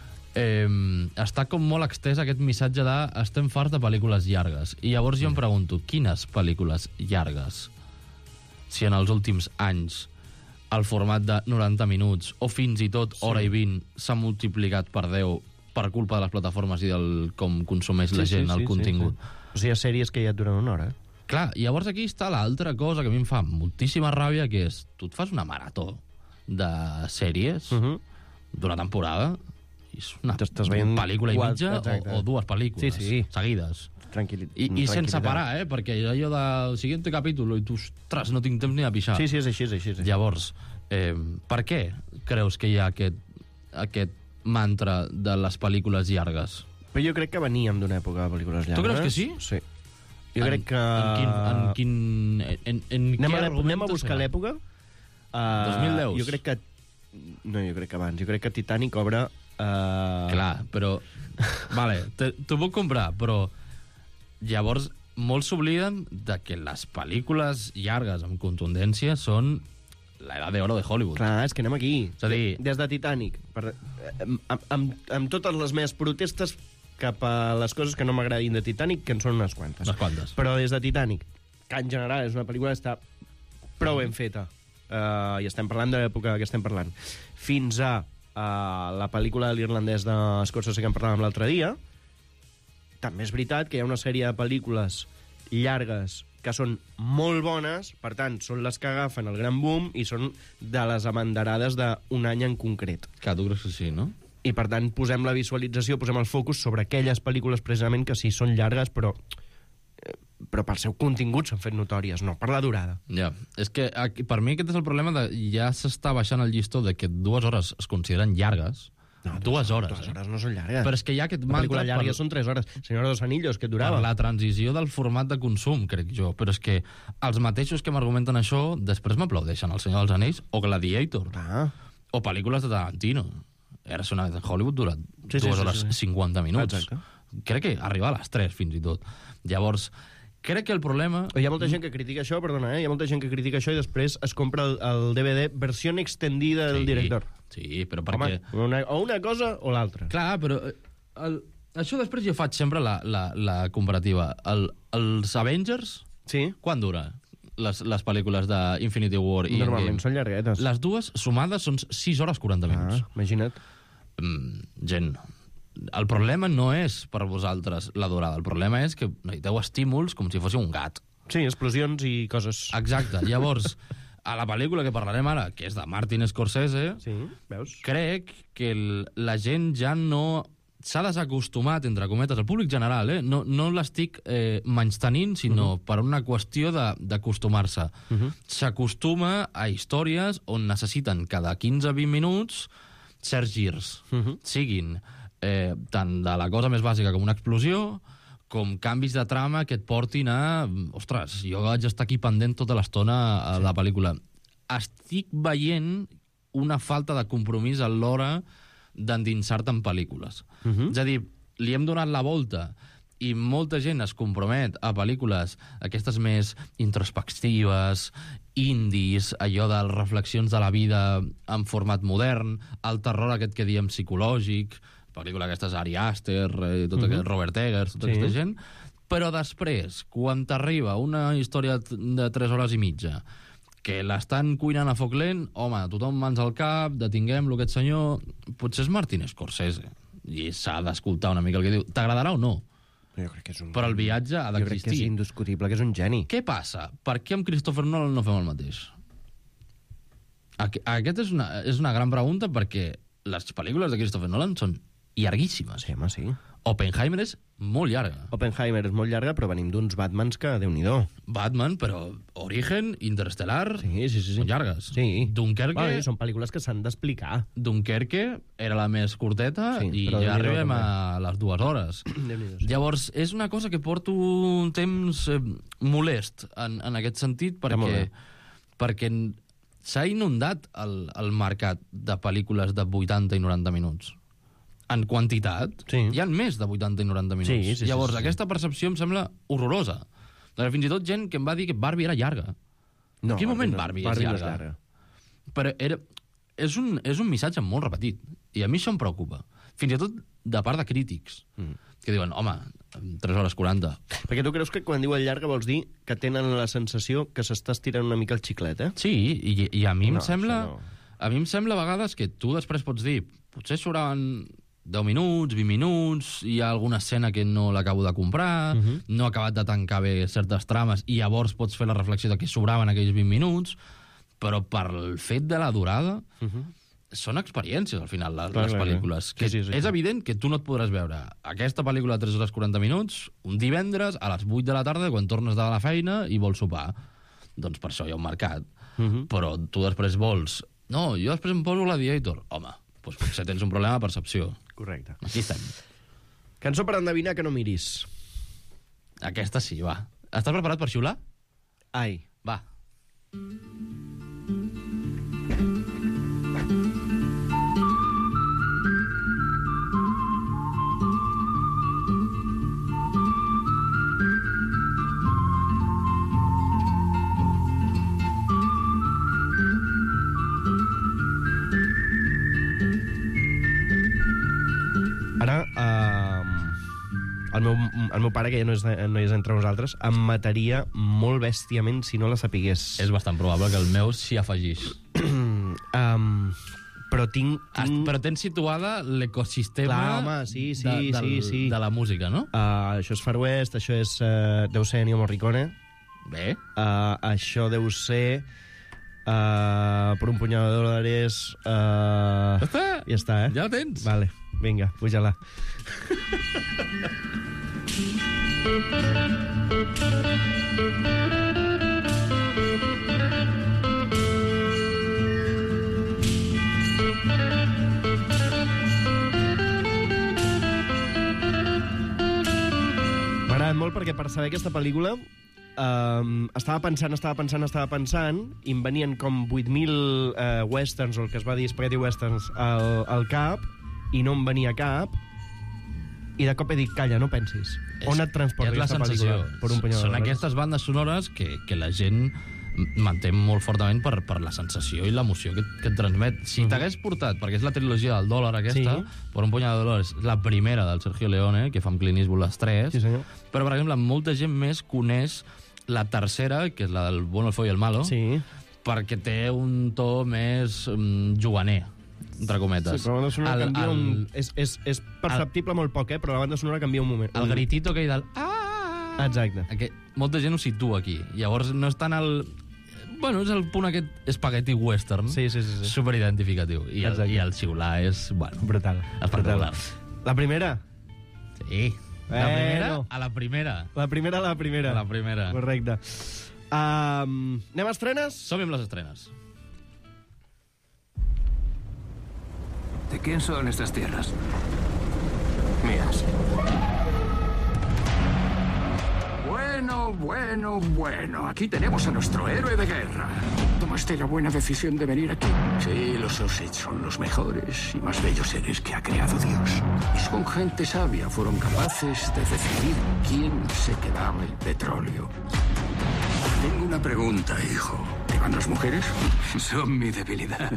està com molt extès aquest missatge de estem farts de pel·lícules llargues. I llavors jo em pregunto, quines pel·lícules llargues? Si en els últims anys el format de 90 minuts o fins i tot hora i 20 s'ha multiplicat per 10 per culpa de les plataformes i del com consumeix la gent el contingut. O sigui, hi ha sèries que ja et duren una hora. Clar, llavors aquí està l'altra cosa que a mi em fa moltíssima ràbia, que és, tu et fas una marató de sèries d'una temporada i és una pel·lícula i mitja o 2 pel·lícules seguides. I sense parar, perquè allò del siguiente capítol i tu, ostres, no tinc temps ni de pixar. Sí, és així. Llavors, per què creus que hi ha aquest mantra de les pel·lícules llargues? Però jo crec que veníem d'una època de pel·lícules llargues. Tu creus que sí? Sí. Jo crec que... Anem a buscar l'època. 2010? Jo crec que... No, jo crec que abans. Jo crec que Titanic obre... Clar, però... Vale, t'ho puc comprar, però... Llavors, molts s'obliden de que les pel·lícules llargues amb contundència són l'edat d'oro de Hollywood. Clar, és que anem aquí. És a dir... Des de Titanic, amb totes les meves protestes cap a les coses que no m'agradin de Titanic, que en són unes quantes. Però des de Titanic, que en general és una pel·lícula que està prou ben feta, i estem parlant de l'època que estem parlant, fins a la pel·lícula de l'irlandès de Scorsese que en parlàvem l'altre dia, també és veritat que hi ha una sèrie de pel·lícules llargues que són molt bones, per tant, són les que agafen el gran boom i són de les abanderades d'un any en concret. Clar, tu creus que sí, no? I, per tant, posem la visualització, posem el focus sobre aquelles pel·lícules, precisament, que sí són llargues, però pel seu contingut s'han fet notòries, no per la durada. Ja, és que per mi aquest és el problema de ja s'està baixant el llistó de que 2 hores es consideren llargues. No, 2 hores. 2 hores no són llargues. Però és que hi ha aquest mantra... La pel·lícula llarga són 3 hores. Senyor dos Anillos, que durava. Per la transició del format de consum, crec jo. Però és que els mateixos que m'argumenten això després m'aplaudeixen El Senyor dels Anells o Gladiator. O pel·lícules de Tarantino. Era una vez en Hollywood dura 2 hores 50 minuts. Exacte. Crec que arriba a les 3 fins i tot. Llavors, crec que el problema... Hi ha molta gent que critica això, perdona, hi ha molta gent que critica això i després es compra el DVD versió extendida del director. Sí, però perquè... Home, o una cosa o l'altra. Clar, però això després jo faig sempre la comparativa. Els Avengers, quan dura? Les pel·lícules d'Infinity War i normalment són llarguetes. Les dues sumades són 6 hores 40 minuts. Imagina't. Gent, el problema no és per vosaltres la durada, el problema és que necessiteu estímuls com si fóssiu un gat. Sí, explosions i coses. Exacte. Llavors, a la pel·lícula que parlarem ara, que és de Martin Scorsese, crec que la gent ja no s'ha desacostumat, entre cometes, el públic general, no l'estic menystenint, sinó per una qüestió d'acostumar-se. S'acostuma a històries on necessiten cada 15-20 minuts certs girs, siguin tant de la cosa més bàsica com una explosió, com canvis de trama que et portin a... Ostres, jo vaig estar aquí pendent tota l'estona a la pel·lícula. Estic veient una falta de compromís a l'hora d'endinsar-te en pel·lícules. És a dir, li hem donat la volta i molta gent es compromet a pel·lícules aquestes més introspectives, indis, allò de reflexions de la vida en format modern, el terror aquest que diem psicològic, pel·lícula aquestes Ari Aster, tot aquest Robert Eggers, tota aquesta gent, però després, quan t'arriba una història de 3 hores i mitja, que l'estan cuinant a foc lent, home, tothom mans al cap, detinguem-lo, aquest senyor... Potser és Martin Scorsese, i s'ha d'escoltar una mica el que diu. T'agradarà o no? Jo crec que és un... Però el viatge ha d'existir. Jo crec que és indiscutible, que és un geni. Què passa? Per què amb Christopher Nolan no fem el mateix? Aquesta és una gran pregunta perquè les pel·lícules de Christopher Nolan són llarguíssimes. Sí, home, sí. Oppenheimer és molt llarga. Oppenheimer és molt llarga, però venim d'uns Batmans que, Déu-n'hi-do. Batman, però Origen, Interstellar, són llargues. Sí. Dunkerque... Són pel·lícules que s'han d'explicar. Dunkerque era la més curteta i ja arribem a les 2 hores. Llavors, és una cosa que porto un temps molest en aquest sentit perquè s'ha inundat el mercat de pel·lícules de 80 i 90 minuts. En quantitat, hi ha més de 80 i 90 minuts. Llavors, aquesta percepció em sembla horrorosa. Fins i tot gent que em va dir que Barbie era llarga. En quin moment Barbie és llarga? Però és un missatge molt repetit. I a mi això em preocupa. Fins i tot de part de crítics. Que diuen, home, 3 hores 40. Perquè tu creus que quan diuen llarga vols dir que tenen la sensació que s'està estirant una mica el xiclet, eh? Sí, i a mi em sembla... A mi em sembla a vegades que tu després pots dir potser sobraven 10 minuts, 20 minuts, hi ha alguna escena que no l'acabo de comprar, no ha acabat de tancar bé certes trames, i llavors pots fer la reflexió de que sobraven aquells 20 minuts, però per el fet de la durada, són experiències, al final, les pel·lícules. És evident que tu no et podràs veure aquesta pel·lícula de 3 hores 40 minuts un divendres a les 8 de la tarda, quan tornes de la feina i vols sopar. Doncs per això hi ha un mercat. Però tu després vols... No, jo després em poso Gladiator. Home, doncs potser tens un problema de percepció. Correcte. Aquí estem. Cançó per endevinar que no miris. Aquesta sí, va. Estàs preparat per xiular? Ai. Va. Ara, el meu pare, que ja no és entre nosaltres, em mataria molt bèstiament si no la sapigués. És bastant probable que el meu s'hi afegís. Però tinc... Però tens situada l'ecosistema de la música, no? Això és Far West, això és... deu ser Ennio Morricone. Bé. Això deu ser... per un punyado de dòlares... Ja està, eh? Ja la tens. Vale, vinga, puja-la. M'ha agradat molt perquè per saber aquesta pel·lícula estava pensant i em venien com 8.000 westerns, o el que es va dir spaghetti westerns, al cap, i no em venia cap, i de cop he dit, calla, no pensis. On et transporta aquesta pel·lícula? Per un punyado de Són dòlars? aquestes bandes sonores que la gent manté molt fortament per la sensació i l'emoció que et transmet. Si t'hagués portat, perquè és la trilogia del dòlar aquesta, per un punyado de dòlars, la primera del Sergio Leone, que fa amb Clint Eastwood les tres, però, per exemple, molta gent més coneix la tercera, que és la del Bueno, el feo i el malo, perquè té un to més juganer, entre cometes. Sí, però la banda sonora canvia és perceptible molt poc, però la banda sonora canvia un moment. El gritito que hi del... Exacte. Molta gent ho situa aquí. Llavors no és tant el... Bueno, és el punt aquest espagueti western. Sí. Superidentificatiu. I el xiular és... Bueno, brutal. Espectacular. La primera? Sí. La primera a la primera. La primera a la primera. A la primera. Correcte. Anem a estrenes? Som amb les estrenes. ¿De quién son estas tierras? Mías. Bueno. Aquí tenemos a nuestro héroe de guerra. ¿Tomaste la buena decisión de venir aquí? Sí, los Osage son los mejores y más bellos seres que ha creado Dios. Y son gente sabia. Fueron capaces de decidir quién se quedaba el petróleo. Tengo una pregunta, hijo. ¿Te van las mujeres? Son mi debilidad.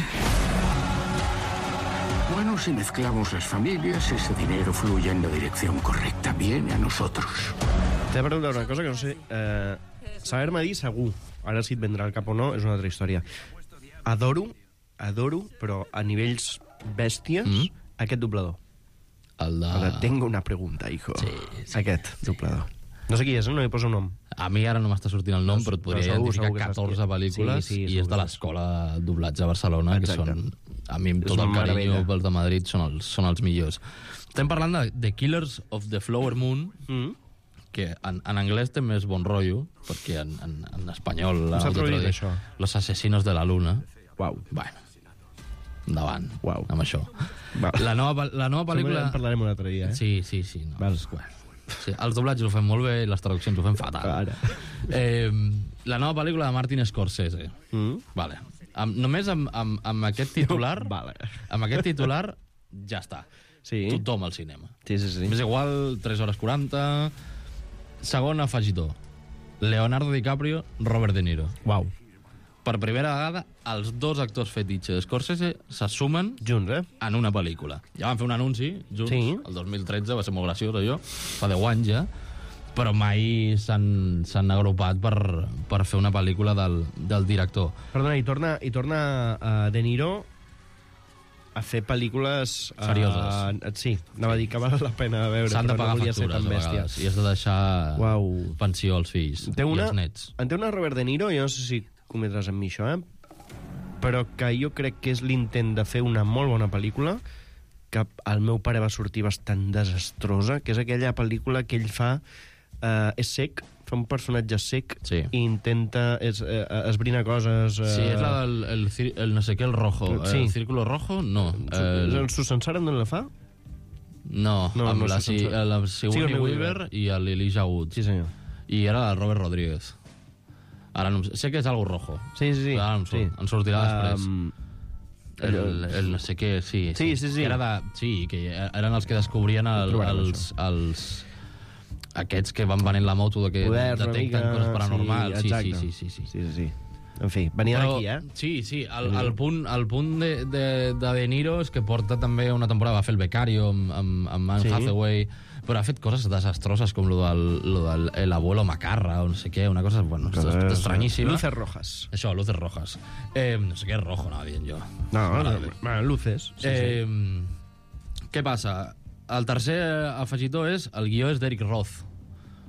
Bueno, si mezclamos las familias, ese dinero fluye en la dirección correcta. Viene a nosotros. T'he de preguntar una cosa que no sé... Saber-me dir segur. Ara si et vendrà al cap o no és una altra història. Adoro, però a nivells bèsties, aquest doblador. El de... Ahora tengo una pregunta, hijo. Sí. Aquest doblador. No sé qui és, no hi poso nom. A mi ara no m'està sortint el nom, però et podria identificar 14 pel·lícules, i és de l'escola de doblatge a Barcelona, que són... A mi, amb tot el carinyo pels de Madrid, són els millors. Estem parlant de The Killers of the Flower Moon, que en anglès té més bon rotllo, perquè en espanyol... s'ha traduït això? Los asesinos de la luna. Uau. Bueno, endavant, amb això. La nova pel·lícula... En parlarem un altre dia, eh? Sí. No, sí, els doblatges ho fem molt bé i les traduccions ho fem fatal. La nova pel·lícula de Martin Scorsese. Vale. Només amb aquest titular... Amb aquest titular ja està. Tothom al cinema. Sí. És igual, 3 hores 40... Segon afegitó. Leonardo DiCaprio, Robert De Niro. Uau. Per primera vegada, els dos actors fetitxe de Scorsese se sumen junts, en una pel·lícula. Ja van fer un anunci junts, el 2013, va ser molt graciós, allò, fa 10 anys ja, però mai s'han agrupat per fer una pel·lícula del director. Perdona, i torna De Niro a fer pel·lícules... serioses. Sí, anava a dir que val la pena veure. S'han de pagar factures, a vegades, i has de deixar pensió als fills i als nets. En té una Robert De Niro, jo no sé si cometràs amb mi això, però que jo crec que és l'intent de fer una molt bona pel·lícula, que al meu pare va sortir bastant desastrosa, que és aquella pel·lícula que ell fa... és sec, fa un personatge sec i intenta esbrinar coses... Sí, és la del el no sé què, el rojo. El círculo rojo? No. El Susan d'on la fa? No, amb la Sigourney Weaver i l'Elijah Wood. Sí, senyor. I era el Robert Rodríguez. Ara no sé què és algo rojo. Sí. Ara em sortirà després. El no sé què, sí. Que eren els que descobrien els aquests que van venent la moto de que detecten coses paranormals. Sí. En fi, venia d'aquí, eh? Sí. El punt de Niro és que porta també una temporada, va fer el Becario amb Anne Hathaway, però ha fet coses desastroses com lo del El abuelo macarra o no sé què, una cosa estranyíssima. Luces rojas. Això, luces rojas. No sé què és rojo, anava dient jo. No, luces. Què passa? El tercer afegitó és... El guió és d'Eric Roth.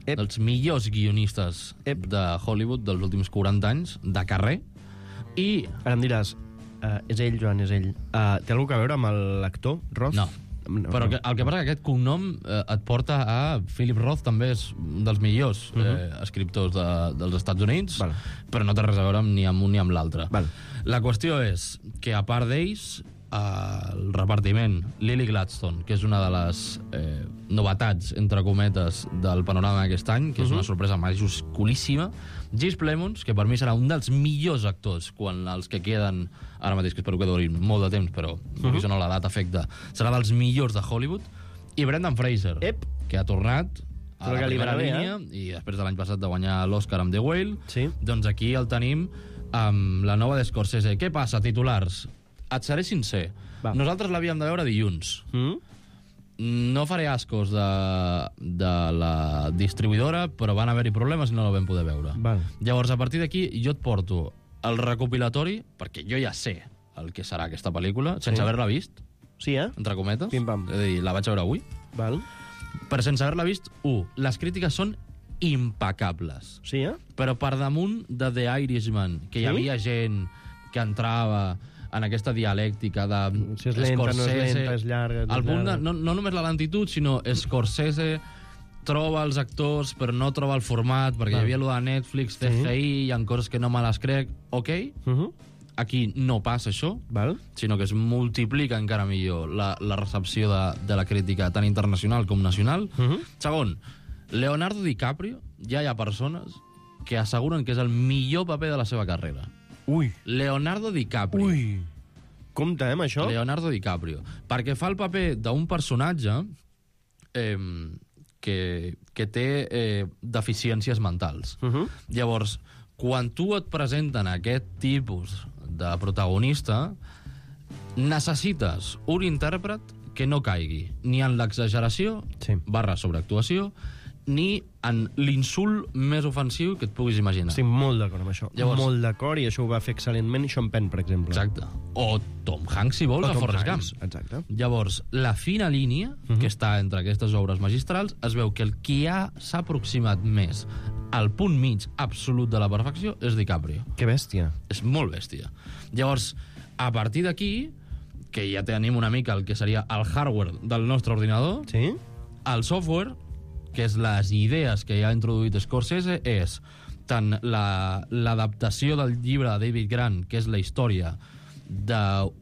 dels millors guionistes de Hollywood dels últims 40 anys, de carrer, i... Ara em diràs, és ell, Joan, és ell. Té alguna cosa a veure amb l'actor, Roth? No. Però el que passa que aquest cognom et porta a... Philip Roth també és un dels millors escriptors dels Estats Units, però no té res a veure ni amb un ni amb l'altre. La qüestió és que, a part d'ells, el repartiment, Lily Gladstone, que és una de les novetats, entre cometes, del panorama d'aquest any, que és una sorpresa majusculíssima, Jesse Plemons, que per mi serà un dels millors actors, quan els que queden, ara mateix, que espero que durin molt de temps, però això no l'edat afecta, serà dels millors de Hollywood, i Brendan Fraser, que ha tornat a la primera línia, i després de l'any passat de guanyar l'Oscar amb The Whale, doncs aquí el tenim amb la nova de Scorsese. Què passa, titulars? Et seré sincer. Nosaltres l'havíem de veure dilluns. No faré ascos de la distribuïdora, però van haver-hi problemes i no la vam poder veure. Llavors, a partir d'aquí, jo et porto el recopilatori, perquè jo ja sé el que serà aquesta pel·lícula, sense haver-la vist. Sí, entre cometes. És a dir, la vaig veure avui. Però sense haver-la vist, les crítiques són impecables. Sí, però per damunt de The Irishman, que hi havia gent que entrava en aquesta dialèctica de si és lenta, Scorsese, no és lenta, és llarga, al punt de, no només la lentitud, sinó Scorsese troba els actors però no troba el format, perquè hi havia allò de Netflix, CGI, hi ha coses que no me les crec, aquí no passa això, sinó que es multiplica encara millor la recepció de la crítica tant internacional com nacional. Segon, Leonardo DiCaprio, ja hi ha persones que asseguren que és el millor paper de la seva carrera. Leonardo DiCaprio. Compte, amb això? Leonardo DiCaprio. Perquè fa el paper d'un personatge que té deficiències mentals. Llavors, quan tu et presenten aquest tipus de protagonista, necessites un intèrpret que no caigui ni en l'exageració, / sobreactuació, ni en l'insult més ofensiu que et puguis imaginar. Estic molt d'acord amb això. Llavors, molt d'acord, i això ho va fer excel·lentment Sean Penn, per exemple. Exacte. O Tom Hanks, si vols, a Forrest Gump. Exacte. Llavors, la fina línia que està entre aquestes obres magistrals, es veu que el qui s'ha aproximat més al punt mig absolut de la perfecció és DiCaprio. Que bèstia. És molt bèstia. Llavors, a partir d'aquí, que ja tenim una mica el que seria el hardware del nostre ordinador, el software, que és les idees que ja ha introduït Scorsese, és tant l'adaptació del llibre de David Grant, que és la història de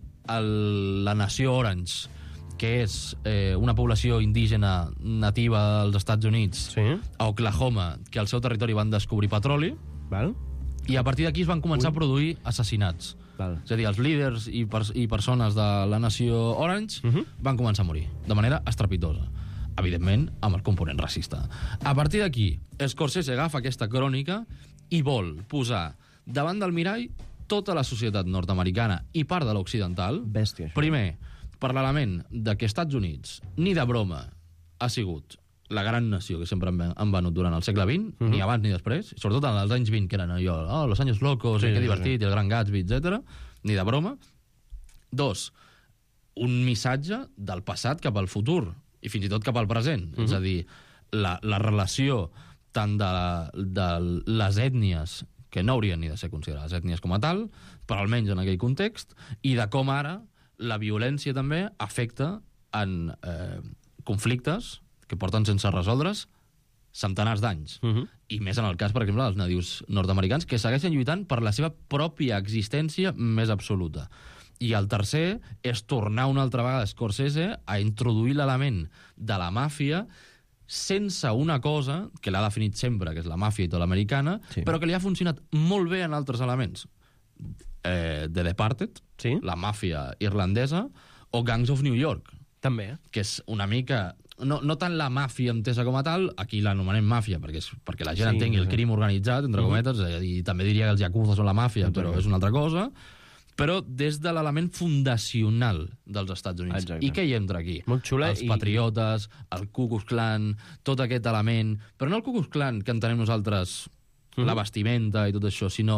la nació Orange, que és una població indígena nativa dels Estats Units, a Oklahoma, que al seu territori van descobrir petroli, i a partir d'aquí es van començar a produir assassinats. És a dir, els líders i persones de la nació Orange van començar a morir, de manera estrepitosa. Evidentment, amb el component racista. A partir d'aquí, Scorsese agafa aquesta crònica i vol posar davant del mirall tota la societat nord-americana i part de l'occidental. Bèstia, això. Primer, per l'element de que Estats Units, ni de broma, ha sigut la gran nació que sempre han venut durant el segle XX, ni abans ni després, sobretot en els anys 20, que eren allò, los años locos, que divertit, i el gran Gatsby, etc. Ni de broma. Dos, un missatge del passat cap al futur, i fins i tot cap al present. És a dir, la relació tant de les ètnies, que no haurien ni de ser considerades ètnies com a tal, però almenys en aquell context, i de com ara la violència també afecta en conflictes que porten sense resoldre's centenars d'anys. I més en el cas, per exemple, dels nadius nord-americans, que segueixen lluitant per la seva pròpia existència més absoluta. I el tercer és tornar una altra vegada a Scorsese a introduir l'element de la màfia sense una cosa que l'ha definit sempre, que és la màfia italoamericana, però que li ha funcionat molt bé en altres elements. The Departed, la màfia irlandesa, o Gangs of New York. També. Que és una mica... No tant la màfia entesa com a tal, aquí l'anomenem màfia, perquè la gent entengui el crim organitzat, entre cometes, i també diria que els yakuza són la màfia, però és una altra cosa, però des de l'element fundacional dels Estats Units. Exacte. I què hi entra aquí? Molt xula. Els patriotes, el Ku Klux Klan, tot aquest element, però no el Ku Klux Klan que entenem nosaltres, la vestimenta i tot això, sinó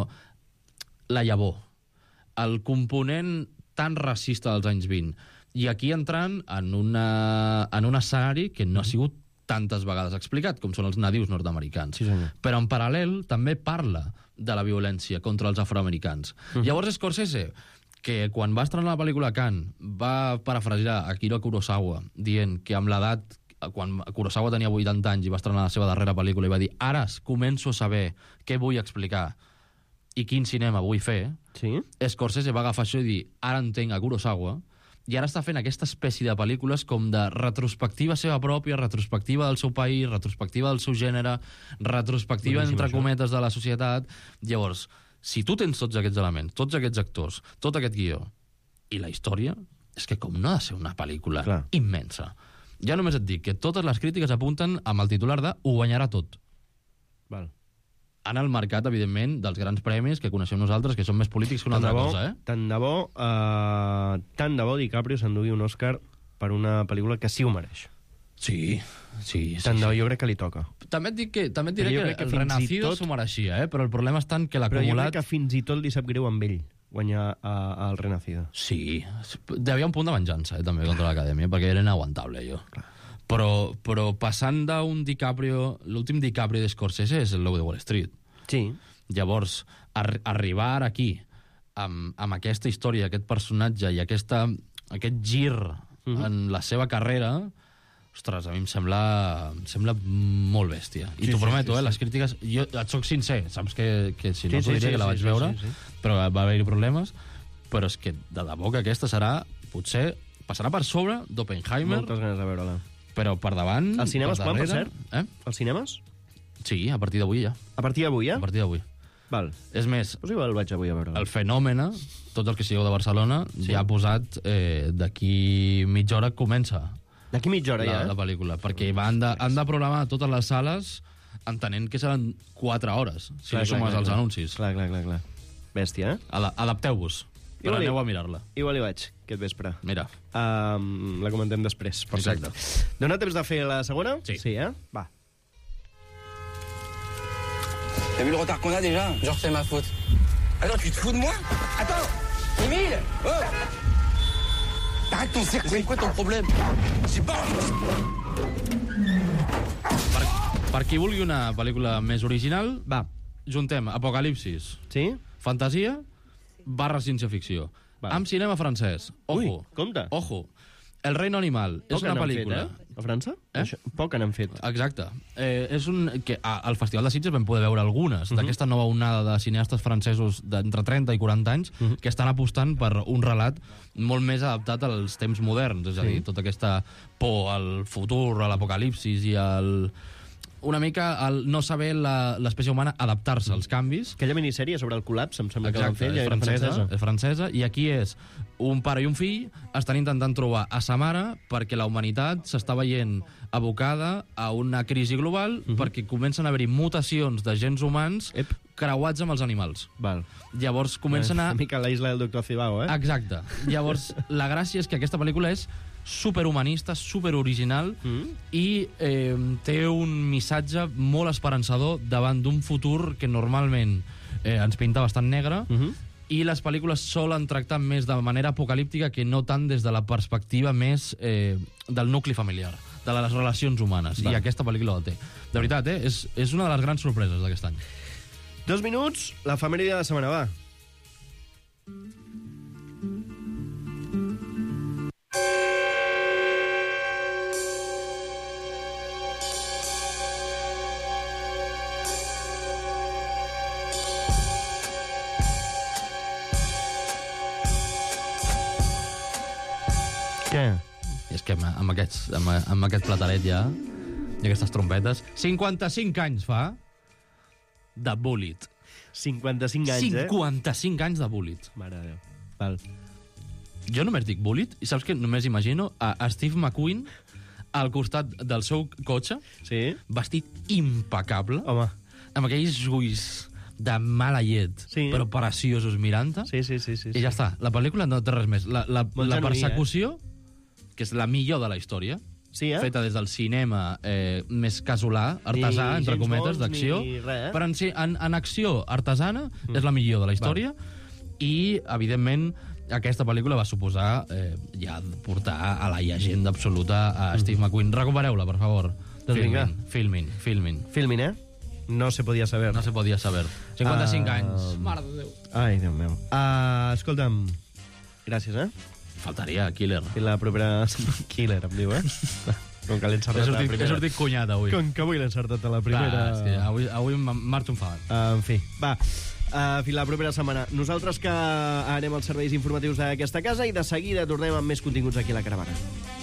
la llavor, el component tan racista dels anys 20. I aquí entrant en un escenari que no ha sigut tantes vegades explicat, com són els nadius nord-americans. Sí, senyor. Però en paral·lel també parla de la violència contra els afroamericans. Llavors Scorsese, que quan va estrenar la pel·lícula Cannes va parafrasejar Akira Kurosawa dient que amb l'edat, quan Kurosawa tenia 80 anys i va estrenar la seva darrera pel·lícula i va dir ara començo a saber què vull explicar i quin cinema vull fer, Scorsese va agafar això i dir ara entenc a Kurosawa, i ara està fent aquesta espècie de pel·lícules com de retrospectiva seva pròpia, retrospectiva del seu país, retrospectiva del seu gènere, retrospectiva, entre cometes, de la societat. Llavors, si tu tens tots aquests elements, tots aquests actors, tot aquest guió, i la història, és que com no ha de ser una pel·lícula immensa. Ja només et dic que totes les crítiques apunten amb el titular de ho guanyarà tot. Val. En el mercat, evidentment, dels grans premis que coneixem nosaltres, que són més polítics que una altra cosa, Tant de bo DiCaprio s'endugui un Òscar per una pel·lícula que sí ho mereix. Sí. Tant de bo, jo crec que li toca. També et diré que el Renacido s'ho mereixia, però el problema és tant que l'acumulat... Però jo crec que fins i tot li sap greu amb ell guanyar el Renacido. Sí, hi havia un punt de venjança, també, contra l'Acadèmia, perquè era inaguantable, jo. Però passant d'un DiCaprio... L'últim DiCaprio de Scorsese és el Lobo de Wall Street. Sí. Llavors, arribar aquí amb aquesta història, aquest personatge i aquest gir en la seva carrera... Ostres, a mi em sembla molt bèstia. I t'ho prometo, les crítiques... Jo et soc sincer, saps que si no t'ho diré que la vaig veure, però va haver-hi problemes, però és que de debò que aquesta serà, potser, passarà per sobre d'Oppenheimer. Moltes ganes de veure-la. Però per davant... Els cinemes quan, per cert? Els cinemes? Sí, a partir d'avui ja. A partir d'avui, ja? A partir d'avui. Val. És més... Pues igual vaig avui a veure-la. El Fenòmena, tots els que sigueu de Barcelona, ja ha posat d'aquí mitja hora comença. D'aquí mitja hora, ja, la pel·lícula, perquè han de programar totes les sales entenent que seran 4 hores, si no sumes els anuncis. Clar. Bèstia, Adapteu-vos, però aneu a mirar-la. Igual hi vaig, aquest vespre. Mira. La comentem després, per cert. Dona temps de fer la segona? Sí, Va. T'as vu le retard qu'on a déjà? Genre c'est ma faute. Attends, tu te fous de moi? Attends, Émile! Oh! Arrête ton cirque, c'est quoi ton problème? C'est pas... Per qui vulgui una pel·lícula més original, juntem Apocalipsis, fantasia, / ciència-ficció. Amb cinema francès. Ojo. Compte. Ojo. El Reino Animal. És una pel·lícula... A França? Poc n'han fet. Exacte. Al Festival de Sitges vam poder veure algunes d'aquesta nova onada de cineastes francesos d'entre 30 i 40 anys que estan apostant per un relat molt més adaptat als temps moderns. És a dir, tota aquesta por al futur, a l'apocalipsis i una mica el no saber l'espècie humana adaptar-se als canvis. Aquella minissèrie sobre el col·lapse, em sembla que van fer, és francesa, i aquí és un pare i un fill estan intentant trobar a sa mare perquè la humanitat s'està veient abocada a una crisi global perquè comencen a haver-hi mutacions de gens humans creuats amb els animals. Llavors comencen a... Una mica la isla del Doctor Zivago, Exacte. Llavors, la gràcia és que aquesta pel·lícula és superhumanista, superoriginal i té un missatge molt esperançador davant d'un futur que normalment ens pinta bastant negre i les pel·lícules solen tractar més de manera apocalíptica que no tant des de la perspectiva més del nucli familiar, de les relacions humanes. I aquesta pel·lícula la té. De veritat, és una de les grans sorpreses d'aquest any. 2 minuts, l'efemèride de la setmana, va. Què? És que amb aquest plataret ja, i aquestes trompetes, 55 anys fa de Bullitt. 55 anys, 55 anys de Bullitt. Mare de Déu. Val. Jo només dic Bullitt, i saps que només imagino a Steve McQueen al costat del seu cotxe, vestit impecable, amb aquells ulls de mala llet, però preciosos mirant-te. I ja està, la pel·lícula no té res més. La persecució, que és la millor de la història, feta des del cinema més casolà, artesà, entre cometes, d'acció, però en acció artesana és la millor de la història, i, evidentment, aquesta pel·lícula va suposar ja portar a la llegenda absoluta a Steve McQueen. Recupereu-la, per favor. Doncs vinga. Filmin. Filmin, eh? No se podia saber. 55 anys. Mare de Déu. Ai, Déu meu. Escolta'm, gràcies, Faltaria, Killer. I la propera... Killer, em diu, Com que l'he encertat a la primera. He sortit cunyat, avui. Com que avui l'he encertat a la primera... Clar, és que avui marxo enfadat. En fi, va. Fins la propera setmana. Nosaltres que anem als serveis informatius d'aquesta casa i de seguida tornem amb més continguts aquí a la Caravana.